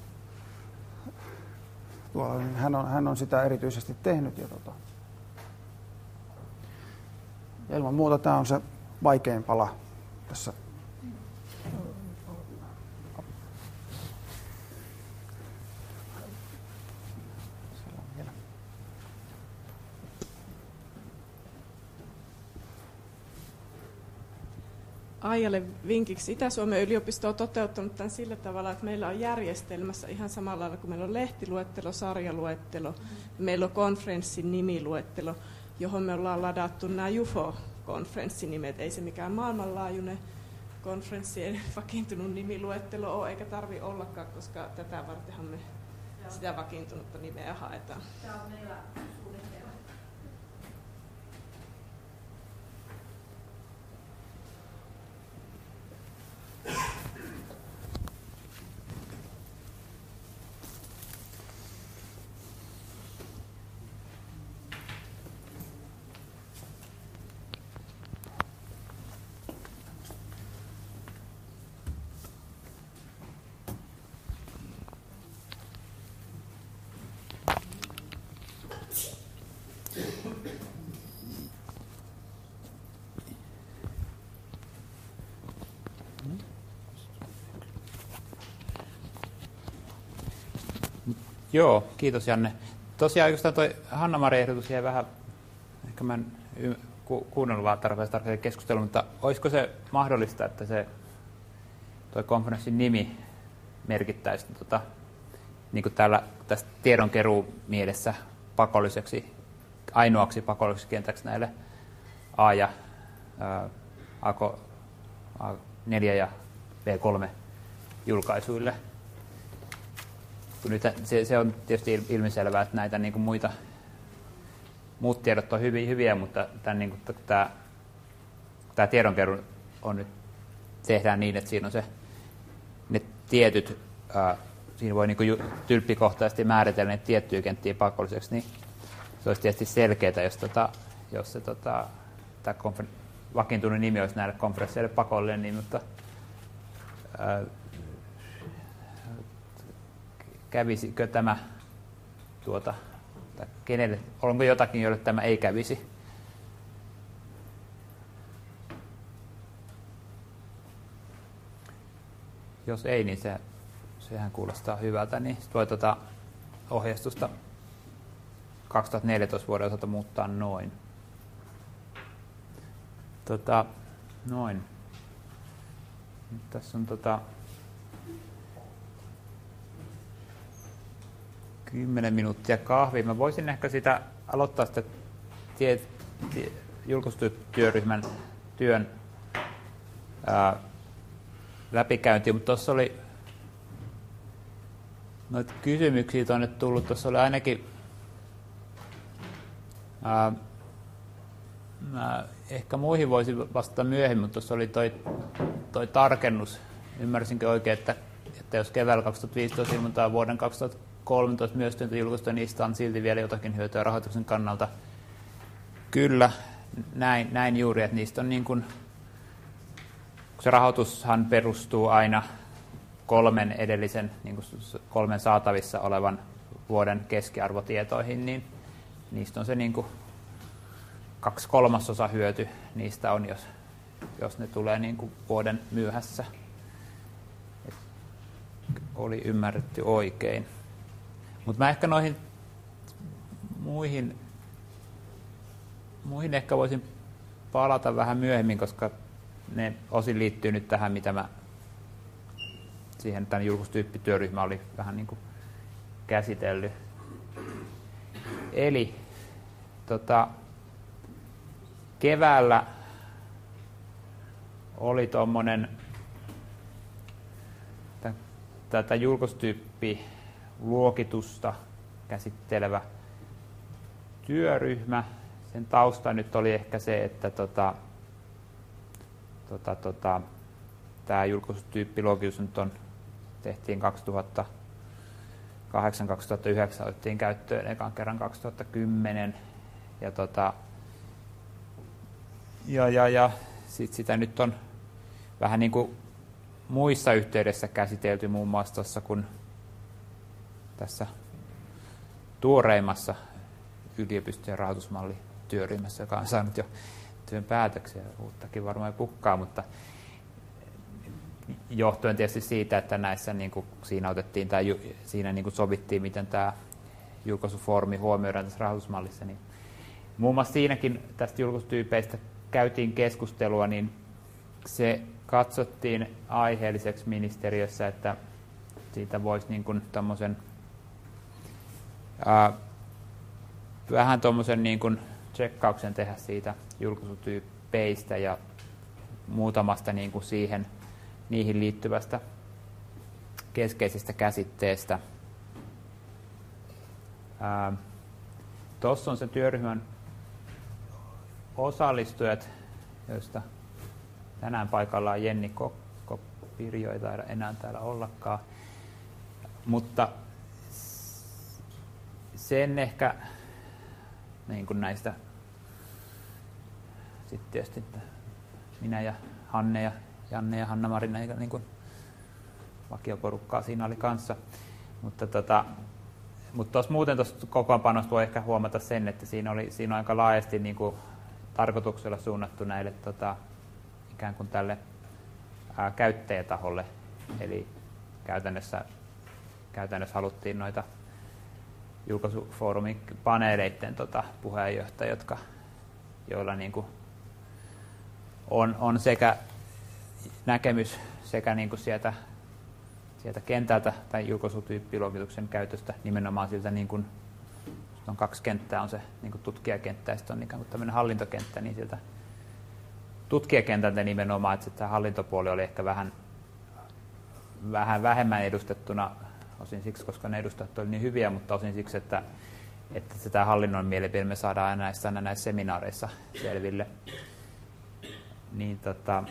tuolla niin hän, on, hän on sitä erityisesti tehnyt. Ja, tota, ja ilman muuta tämä on se vaikein pala tässä. Aijalle vinkiksi. Itä-Suomen yliopisto on toteuttanut tämän sillä tavalla, että meillä on järjestelmässä ihan samalla lailla kuin meillä on lehtiluettelo, sarjaluettelo, meillä on konferenssin nimiluettelo, johon me ollaan ladattu nämä J U F O-konferenssinimet. Ei se mikään maailmanlaajuinen konferenssien vakiintunut nimiluettelo ole, eikä tarvitse ollakaan, koska tätä vartenhan me Joo. sitä vakiintunutta nimeä haetaan. Tämä on meillä suunnitelma. Joo, kiitos Janne. Tosiaan oikeastaan toi Hanna-Mari ehdotus jäi vähän, ehkä mä en ku, kuunnellut vaan tarpeeksi tarpeeksi keskustelua, mutta olisiko se mahdollista, että se toi konferenssin nimi merkittäisi tota, niin kuin täällä tästä tiedonkeruu mielessä pakolliseksi, ainoaksi pakolliseksi kentäksi näille A ja ää, A neljä ja B kolme julkaisuille. Nyt se, se on tietysti ilmiselvää, että näitä niin kuin muita, muut tiedot on hyviä, hyviä mutta tämän, niin kuin, tämä, tämä tiedonkeruu on nyt, tehdään niin, että siinä on se, ne tietyt, ää, siinä voi niin kuin tylppikohtaisesti määritellä ne tiettyjä kenttiä pakolliseksi, niin se olisi tietysti selkeää, jos, tota, jos se tota, tämä konfer- vakiintunut nimi olisi näille konferensseille pakollinen, niin, mutta ää, kävisikö tämä, tuota, tai kenelle, onko jotakin, jolle tämä ei kävisi? Jos ei, niin se, sehän kuulostaa hyvältä, niin voi tuota ohjeistusta kaksituhattaneljätoista vuoden osalta muuttaa noin. Tota, noin. Nyt tässä on tota kymmenen minuuttia kahvia. Mä voisin ehkä sitä aloittaa sitten tie, tie, julkaistutyöryhmän työn ää, läpikäyntiin, mutta tuossa oli noita kysymyksiä tuonne tullut. Tuossa oli ainakin ää, mä ehkä muihin voisin vastata myöhemmin, mutta tuossa oli toi, toi tarkennus. Ymmärsinkö oikein, että, että jos keväällä kaksituhattaviisitoista ilmoittaa vuoden kaksituhattakolmetoista myöhästyntä julkaista, niistä on silti vielä jotakin hyötyä rahoituksen kannalta. Kyllä, näin, näin juuri, että niistä on niin kuin, se rahoitushan perustuu aina kolmen edellisen, niin kuin kolmen saatavissa olevan vuoden keskiarvotietoihin, niin niistä on se niin kuin kaksi kolmasosa hyöty niistä on, jos, jos ne tulee niin kuin vuoden myöhässä. Et oli ymmärretty oikein. Mutta mä ehkä noihin muihin, muihin ehkä voisin palata vähän myöhemmin, koska ne osin liittyy nyt tähän, mitä mä siihen tämän julkaistyyppityöryhmä oli vähän niin kuin käsitellyt. Eli tota, keväällä oli tuommoinen tätä julkaistyyppiluokitusta käsittelevä työryhmä. Sen tausta nyt oli ehkä se, että tota, tota, tota, tämä julkaistyyppiluokitus nyt on, tehtiin kaksituhattakahdeksan kaksituhattayhdeksän, otettiin käyttöön ekan kerran kaksituhattakymmenen. Ja, tota, ja, ja, ja sit sitä nyt on vähän niin kuin muissa yhteydessä käsitelty, muun muassa tuossa, kun tässä tuoreimmassa yliopistojen rahoitusmallityöryhmässä, joka on saanut jo työn päätöksiä, uuttakin varmaan pukkaa, mutta johtuen tietysti siitä, että näissä niin kuin siinä otettiin tai siinä niin kuin sovittiin, miten tämä julkaisufoorumi huomioidaan tässä rahoitusmallissa, niin muun muassa siinäkin tästä julkaisutyypeistä käytiin keskustelua, niin se katsottiin aiheelliseksi ministeriössä, että siitä voisi niin kuin tommosen, ää, vähän tuommoisen niin kuin tsekkauksen tehdä siitä julkaisutyypeistä ja muutamasta niin kuin siihen, niihin liittyvästä keskeisestä käsitteestä. Tuossa on se työryhmän osallistujat, joista tänään paikalla on Jenni Kokko, Pirjo ei taida enää täällä ollakaan. Mutta sen ehkä niin kuin näistä sitten tietysti minä ja Hanne ja Janne ja Hanna-Marina, niin kuin vakioporukkaa siinä oli kanssa. Mutta tota, mutta tuossa muuten tuossa kokoonpanosta voi ehkä huomata sen, että siinä, oli, siinä on aika laajasti niin kuin tarkoituksella suunnattu näille tota, ikään kuin tälle ää, käyttäjätaholle. Eli käytännössä, käytännössä haluttiin noita julkaisufoorumin paneeleiden tota, puheenjohtajia, jotka, joilla niin kuin on, on sekä näkemys sekä niin kuin sieltä, sieltä kentältä tai julkaisutyyppiluokituksen käytöstä nimenomaan siltä, niin kuin, on kaksi kenttää, on se niin kuin tutkijakenttä ja sitten on ikään kuin tämmöinen hallintokenttä, niin siltä tutkijakentältä nimenomaan, että tämä hallintopuoli oli ehkä vähän, vähän vähemmän edustettuna, osin siksi, koska ne edustajat olivat niin hyviä, mutta osin siksi, että, että sitä hallinnon mielipide me saadaan aina näissä, aina näissä seminaareissa selville. Niin, tota,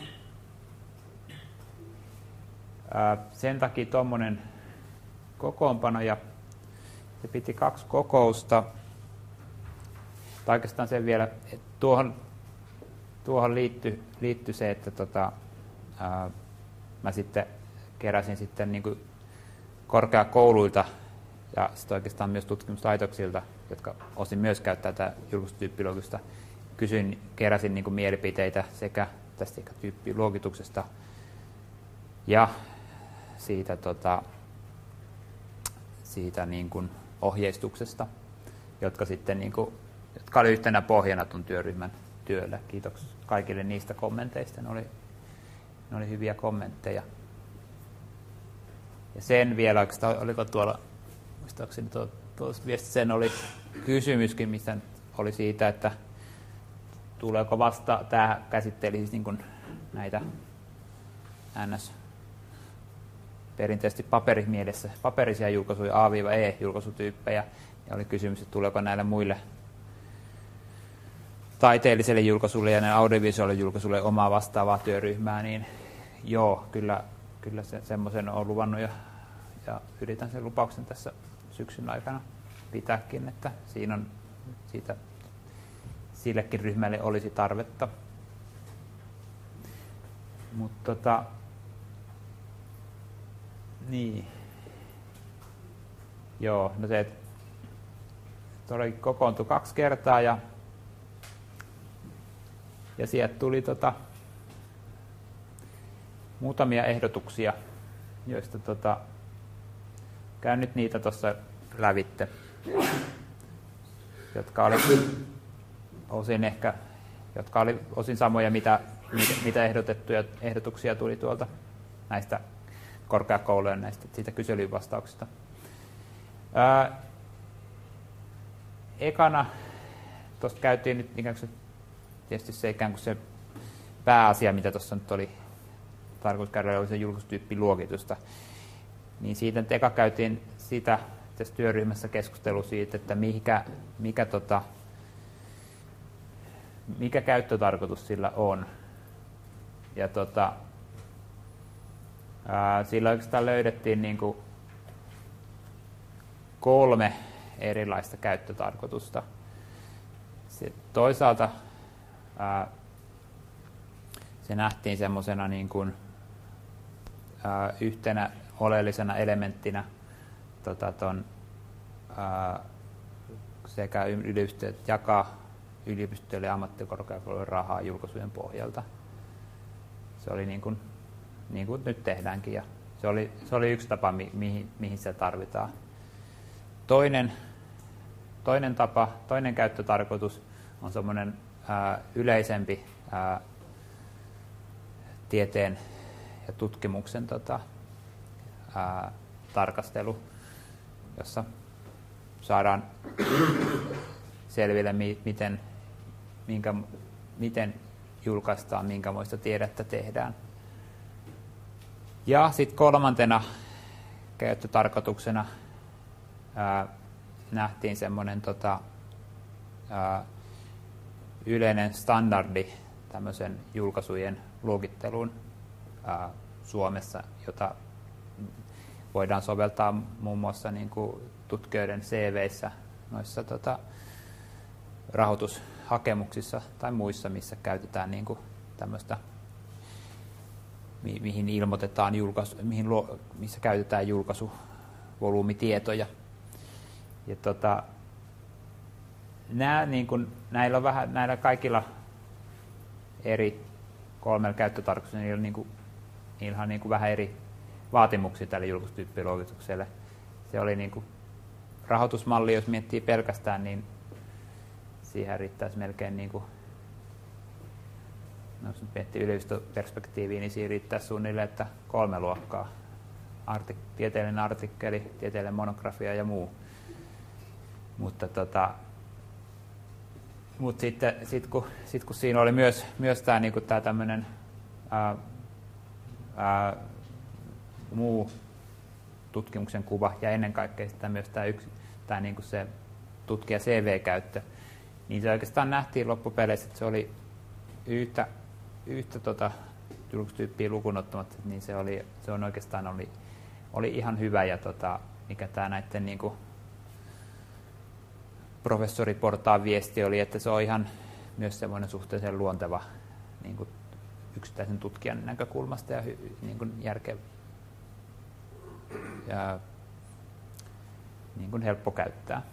ää, sen takia tuommoinen kokoonpano, ja se piti kaksi kokousta. Tai oikeastaan sen vielä, että tuohon, tuohon liittyi, liittyi se, että tota, ää, mä sitten keräsin sitten niin kuin korkeakouluilta ja sitten oikeastaan myös tutkimuslaitoksilta, jotka osin myös käyttää tätä julkaisutyyppiluokitusta. Kysyin, keräsin niin kuin mielipiteitä sekä tästä tyyppiluokituksesta ja siitä, tota, siitä niin kuin ohjeistuksesta, jotka sitten niin kuin, jotka oli yhtenä pohjana tuon työryhmän työllä. Kiitos kaikille niistä kommenteista. Ne oli, ne oli hyviä kommentteja. Ja sen vielä, oliko tuolla, muistaakseni tuo, tuossa sen oli kysymyskin, missä oli siitä, että tuleeko vasta, tämä käsitteli siis niin kuin näitä N S perinteisesti paperimielessä, paperisia julkaisuja, A-E-julkaisutyyppejä, ja oli kysymys, että tuleeko näille muille taiteelliselle julkaisulle ja näille audiovisuaaliselle julkaisulle omaa vastaavaa työryhmää, niin joo, kyllä, kyllä se, semmoisen on luvannut ja, ja yritän sen lupauksen tässä syksyn aikana pitääkin, että siinä on siitä, sillekin ryhmälle olisi tarvetta. Mutta tota, niin. Joo, no se, että todellakin kokoontui kaksi kertaa ja, ja sieltä tuli tota, muutamia ehdotuksia, joista tota, käyn nyt niitä tuossa lävitte, jotka oli osin ehkä, jotka oli osin samoja, mitä, mitä ehdotettuja ehdotuksia tuli tuolta näistä korkeakoulujen näistä siitä kyselyvastauksista. Ää, ekana tuosta käytiin nyt ikään kuin se, tietysti se ikään kuin se pääasia, mitä tuossa nyt oli tarkoitus käydä, oli se julkaisutyyppiluokitusta. Niin siitä nyt eka käytiin sitä tässä työryhmässä keskustelu siitä, että mikä, mikä, tota, mikä käyttötarkoitus sillä on. Ja tota, ää, sillä oikeastaan löydettiin niin kuin kolme erilaista käyttötarkoitusta. Sitten toisaalta ää, se nähtiin semmoisena niin kuin ää, yhtenä oleellisena elementtinä tota, ton, ää, sekä yliopistot jakaa yliopistoille ja ammattikorkeakoulujen rahaa julkaisujen pohjalta. Se oli niin kuin, niin kuin nyt tehdäänkin ja se oli, se oli yksi tapa, mi, mihin, mihin se tarvitaan. Toinen, toinen tapa, toinen käyttötarkoitus on semmoinen ää, yleisempi ää, tieteen ja tutkimuksen tota, ää, tarkastelu, jossa saadaan selville, miten, minkä, miten julkaistaan, minkämoista tiedettä tehdään. Ja sitten kolmantena käyttötarkoituksena ää, nähtiin semmoinen tota, ää, yleinen standardi tämmöisen julkaisujen luokitteluun ää, Suomessa, jota voidaan soveltaa muun muassa niin kuin tutkijoiden C V:issä, noissa tota, rahoitushakemuksissa tai muissa, missä käytetään niin kuin tämmöistä, mi- mihin ilmoitetaan julkaisu, mihin luo, missä käytetään julkaisuvolyymitietoja. Ja tota, nää, niin kuin, näillä on vähän, näillä kaikilla eri kolmella käyttötarkoituksella, niillä on, niin kuin, niillä on niin kuin vähän eri vaatimuksia tälle julkaisutyyppiluokitukselle. Se oli niin kuin rahoitusmalli, jos miettii pelkästään, niin siihen riittäisi melkein, niin kuin, no, jos miettii yliopistoperspektiiviä, niin siihen riittäisi suunnilleen, että kolme luokkaa. Artik- tieteellinen artikkeli, tieteellinen monografia ja muu. Mutta tota, mut sitten sit kun, sit kun siinä oli myös, myös tämä niinku tämmöinen muu tutkimuksen kuva ja ennen kaikkea sitä myös tämä yksi, tää niinku se tutkija C V-käyttö, niin se oikeastaan nähtiin loppupeleissä, että se oli yhtä, yhtä tota, julkaisutyyppiä lukuun ottamatta, niin se, oli, se on oikeastaan oli, oli ihan hyvä ja tota, mikä tämä näiden niinku professoriportaan viesti oli, että se on ihan myös semmoinen suhteellisen luonteva niin kuin yksittäisen tutkijan näkökulmasta ja niin kuin järkeä ja niin kuin helppo käyttää.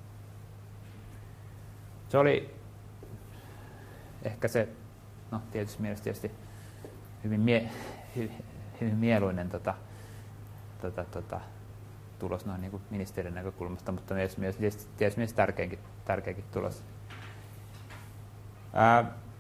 Se oli ehkä se, no tietysti mielestäni tietysti hyvin, mie, hy, hyvin mieluinen tota, tota, tota, tulos noin niin kuin ministeriön näkökulmasta, mutta myös, myös, tietysti myös tärkeäkin, tärkeäkin tulos. Ää,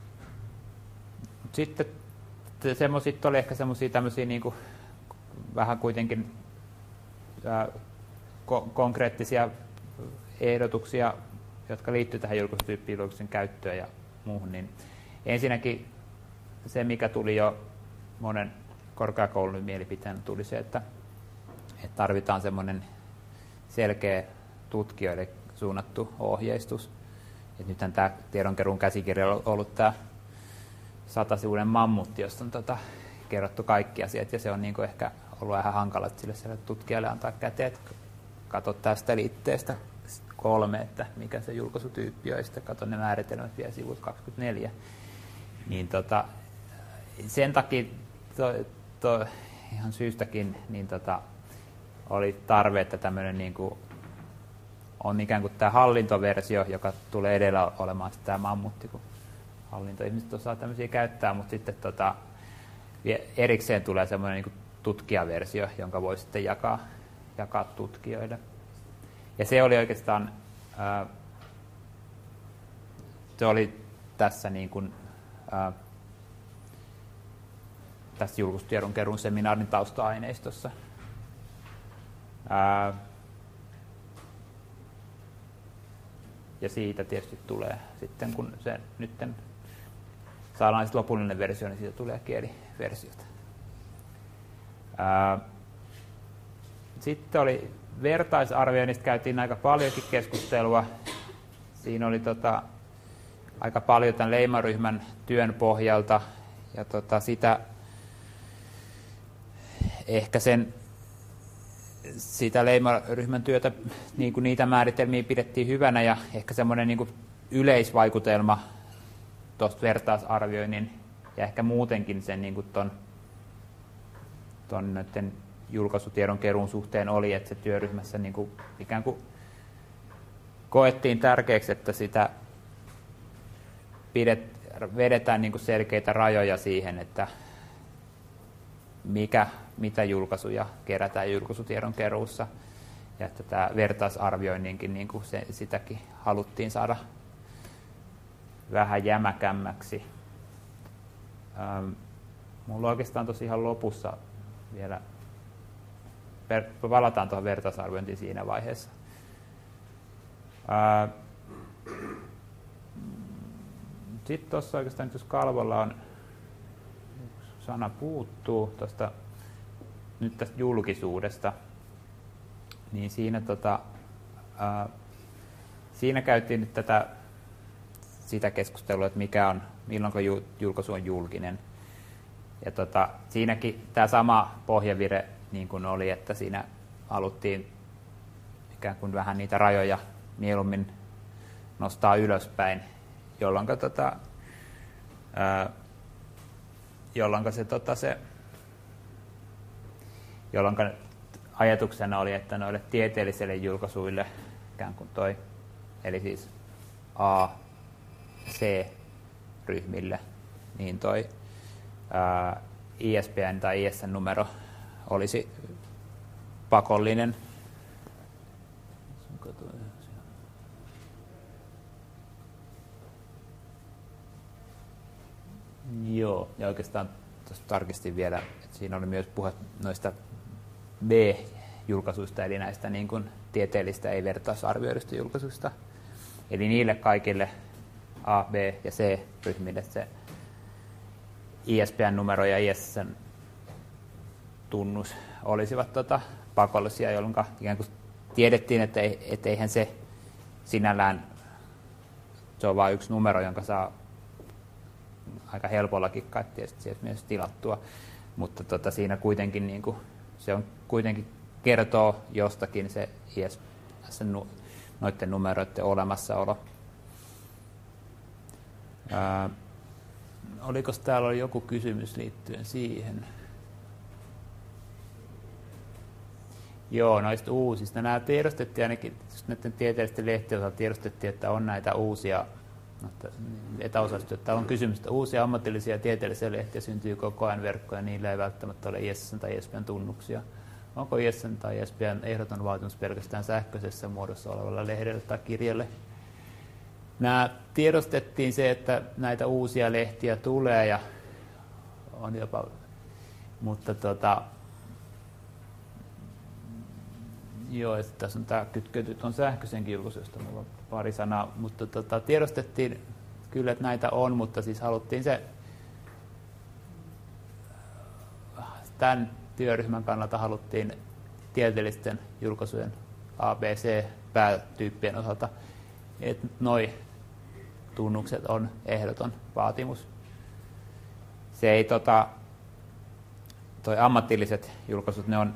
sitten semmoiset oli ehkä semmoisia tämmöisiä niin kuin vähän kuitenkin ää, ko- konkreettisia ehdotuksia, jotka liittyy tähän julkaisutyyppiluokityksen käyttöön ja muuhun. Niin ensinnäkin se, mikä tuli jo monen korkeakoulun mielipiteen, tuli se, että, että tarvitaan semmoinen selkeä tutkijoille suunnattu ohjeistus. Et nythän tämä tiedonkeruun käsikirja on ollut tämä satasivuinen mammutti, josta on tota, kerrottu kaikki asiat, ja se on niinku ehkä ollut vähän hankala sille, sille tutkijalle antaa käteen, että katso tästä liitteestä kolme, että mikä se julkaisutyyppi on, ja sitten katso ne määritelmät vielä sivut kaksikymmentäneljä. Niin tota, sen takia to, to, ihan syystäkin niin tota, oli tarve, että tämmöinen niinku on ikään kuin tämä hallintoversio, joka tulee edellä olemaan tämä mammutti, kun hallintoihmiset osaa tämmöisiä käyttää, mutta sitten tota, erikseen tulee semmoinen niin kuin tutkijaversio, jonka voi sitten jakaa, jakaa tutkijoille. Ja se oli oikeastaan, ää, se oli tässä, niin kuin, ää, tässä julkaisutiedonkeruun seminaarin tausta-aineistossa. Ää, ja siitä tietysti tulee sitten, kun se nytten saadaan lopullinen versio, niin siitä tulee kieliversiota. Ää, sitten oli vertaisarvioinnista, käytiin aika paljonkin keskustelua. Siinä oli tota, aika paljon tämän leimaryhmän työn pohjalta, ja tota, sitä ehkä sen sitä leimaryhmän työtä, niin kuin niitä määritelmiä pidettiin hyvänä, ja ehkä semmoinen niin kuin yleisvaikutelma tuosta vertaisarvioinnin ja ehkä muutenkin sen niin kuin ton, ton näiden julkaisutiedon keruun suhteen oli, että se työryhmässä niin kuin ikään kuin koettiin tärkeäksi, että sitä pidet, vedetään niin kuin selkeitä rajoja siihen, että mikä, mitä julkaisuja kerätään julkaisutiedon keruussa, ja että tämä vertaisarvioinninkin niin kuin se, sitäkin haluttiin saada vähän jämäkämmäksi. Ähm, mulla oikeastaan tosi ihan lopussa vielä, per, palataan tuohon vertaisarviointiin siinä vaiheessa. Äh, Sitten tuossa oikeastaan, jos kalvolla on yksi sana puuttuu tosta, nyt tästä julkisuudesta, niin siinä, tota, ää, siinä käytiin nyt tätä, sitä keskustelua, että mikä on, milloin julkaisu on julkinen. Ja tota, siinäkin tämä sama pohjavire niin kuin oli, että siinä haluttiin ikään kuin vähän niitä rajoja mieluummin nostaa ylöspäin, jolloin tota, jolloin se, tota, se jolloin ajatuksena oli, että noille tieteellisille julkaisuille ikään kuin toi, eli siis A, C-ryhmille, niin toi ää, I S B N tai I S N-numero olisi pakollinen. Joo, ja oikeastaan tuossa tarkistin vielä, että siinä oli myös puhe noista B-julkaisuista, eli näistä niin kuin tieteellistä ei vertaisarvioidusta julkaisuista. Eli niille kaikille A, B ja C-ryhmille se I S B N-numero ja I S N-tunnus olisivat tota, pakollisia, jolloin ikään kuin tiedettiin, että, ei, että eihän se sinällään, se on vain yksi numero, jonka saa aika helpollakin kai tietysti myös tilattua, mutta tota, siinä kuitenkin niin kuin, se on kuitenkin kertoo jostakin se I S N noiden numeroiden olemassaolo. Ää, oliko täällä oli joku kysymys liittyen siihen? Joo, noista uusista. Nämä tiedostettiin ainakin, näiden tieteellisten lehtien osalta tiedostettiin, että on näitä uusia etäosastoja. Täällä on kysymys, että uusia ammatillisia ja tieteellisiä lehtiä syntyy koko ajan verkkoja, niillä ei välttämättä ole I S N tai I S B N tunnuksia. Onko I S N tai I S B N ehdoton vaatimus pelkästään sähköisessä muodossa olevalle lehdelle tai kirjalle? Nämä tiedostettiin se, että näitä uusia lehtiä tulee, ja on jopa, mutta tota, Joo, että tässä on tämä kytkeyty tuon sähköisenkin julkaisu, josta minulla on pari sanaa, mutta tota, tiedostettiin kyllä, että näitä on, mutta siis haluttiin se tämän työryhmän kannalta haluttiin tieteellisten julkaisujen A B C-päätyyppien osalta, että noi tunnukset on ehdoton vaatimus. Se ei tota, toi ammatilliset julkaisut, ne on,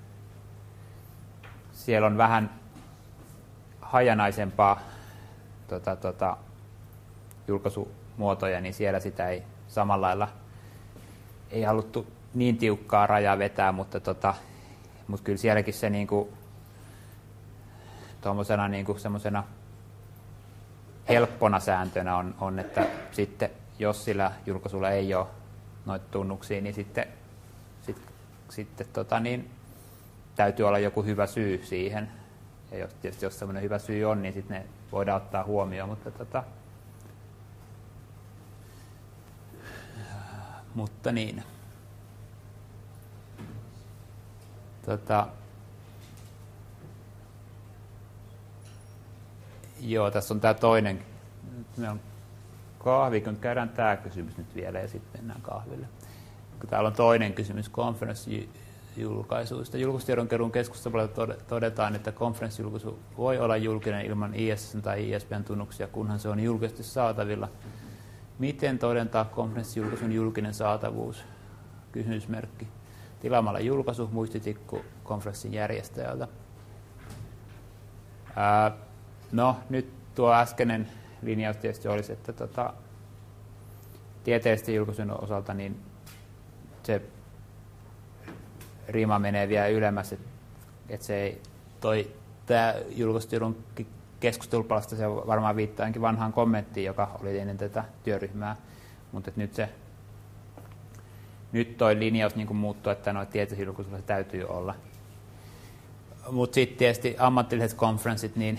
siellä on vähän hajanaisempaa tota, tota, julkaisumuotoja, niin siellä sitä ei samalla lailla ei haluttu niin tiukkaa rajaa vetää, mutta, tota, mutta kyllä sielläkin se niinku, tuommoisena niinku semmoisena helppona sääntönä on, on, että sitten jos sillä julkaisulla ei ole noita tunnuksia, niin sitten, sit, sitten tota niin, täytyy olla joku hyvä syy siihen. Ja jos, tietysti jos semmoinen hyvä syy on, niin sitten ne voidaan ottaa huomioon, mutta tota, mutta niin. Tota, joo, tässä on tämä toinen. Meillä on kahvi, kun käydään tämä kysymys nyt vielä ja sitten mennään kahville. Täällä on toinen kysymys konferenssijulkaisuista. Julkaistiedonkeruun keskustelulla todetaan, että konferenssijulkaisu voi olla julkinen ilman I S S tai I S P:n tunnuksia, kunhan se on julkisesti saatavilla. Miten todentaa konferenssijulkaisun julkinen saatavuus? Kysymysmerkki. Tilaamalla julkaisu, muistitikku konferenssin järjestäjältä. Ää, no, nyt tuo äskeinen linjaus tietysti olisi, että tota, tieteellisten julkaisujen osalta niin se rima menee vielä ylemmäs, että et se ei, toi, tämä julkaistiedon keskustelupalasta se varmaan viittaa ainakin vanhaan kommenttiin, joka oli ennen tätä työryhmää, mutta nyt se nyt toi linjaus niin kuin muuttuu, että noita tieteellisiä julkaisuja täytyy olla. Mutta sitten tietysti ammatilliset konferenssit, niin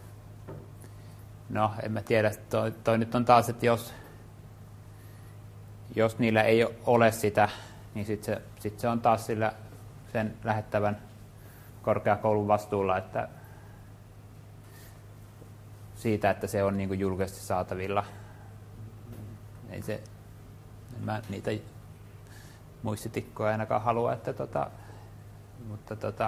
no, en mä tiedä, toi, toi nyt on taas, että jos, jos niillä ei ole sitä, niin sitten se, sit se on taas sillä sen lähettävän korkeakoulun vastuulla, että siitä, että se on niin kuin julkisesti saatavilla. Ei se, en mä niitä muistitikkoja ainakaan halua, että tota, mutta tota,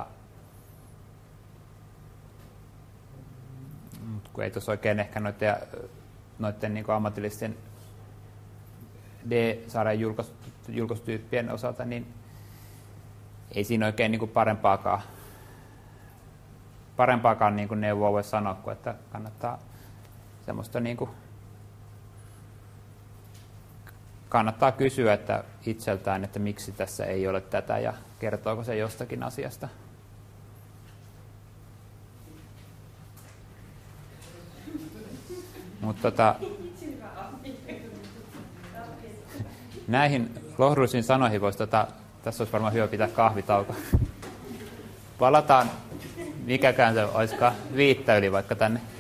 Mut kun ei tuossa oikein ehkä noiden, noiden niin kuin ammatillisten D-sarjan julkaisu, julkaisutyyppien osalta, niin ei siinä oikein niin kuin parempaakaan, parempaakaan niin kuin neuvoa voi sanoa, kuin että kannattaa semmoista niin kuin, kannattaa kysyä että itseltään, että miksi tässä ei ole tätä ja kertooko se jostakin asiasta. Mutta tota, näihin lohdullisiin sanoihin voisi, tota, tässä olisi varmaan hyvä pitää kahvitauko. Palataan, mikäkään se olisikaan, viittä yli vaikka tänne.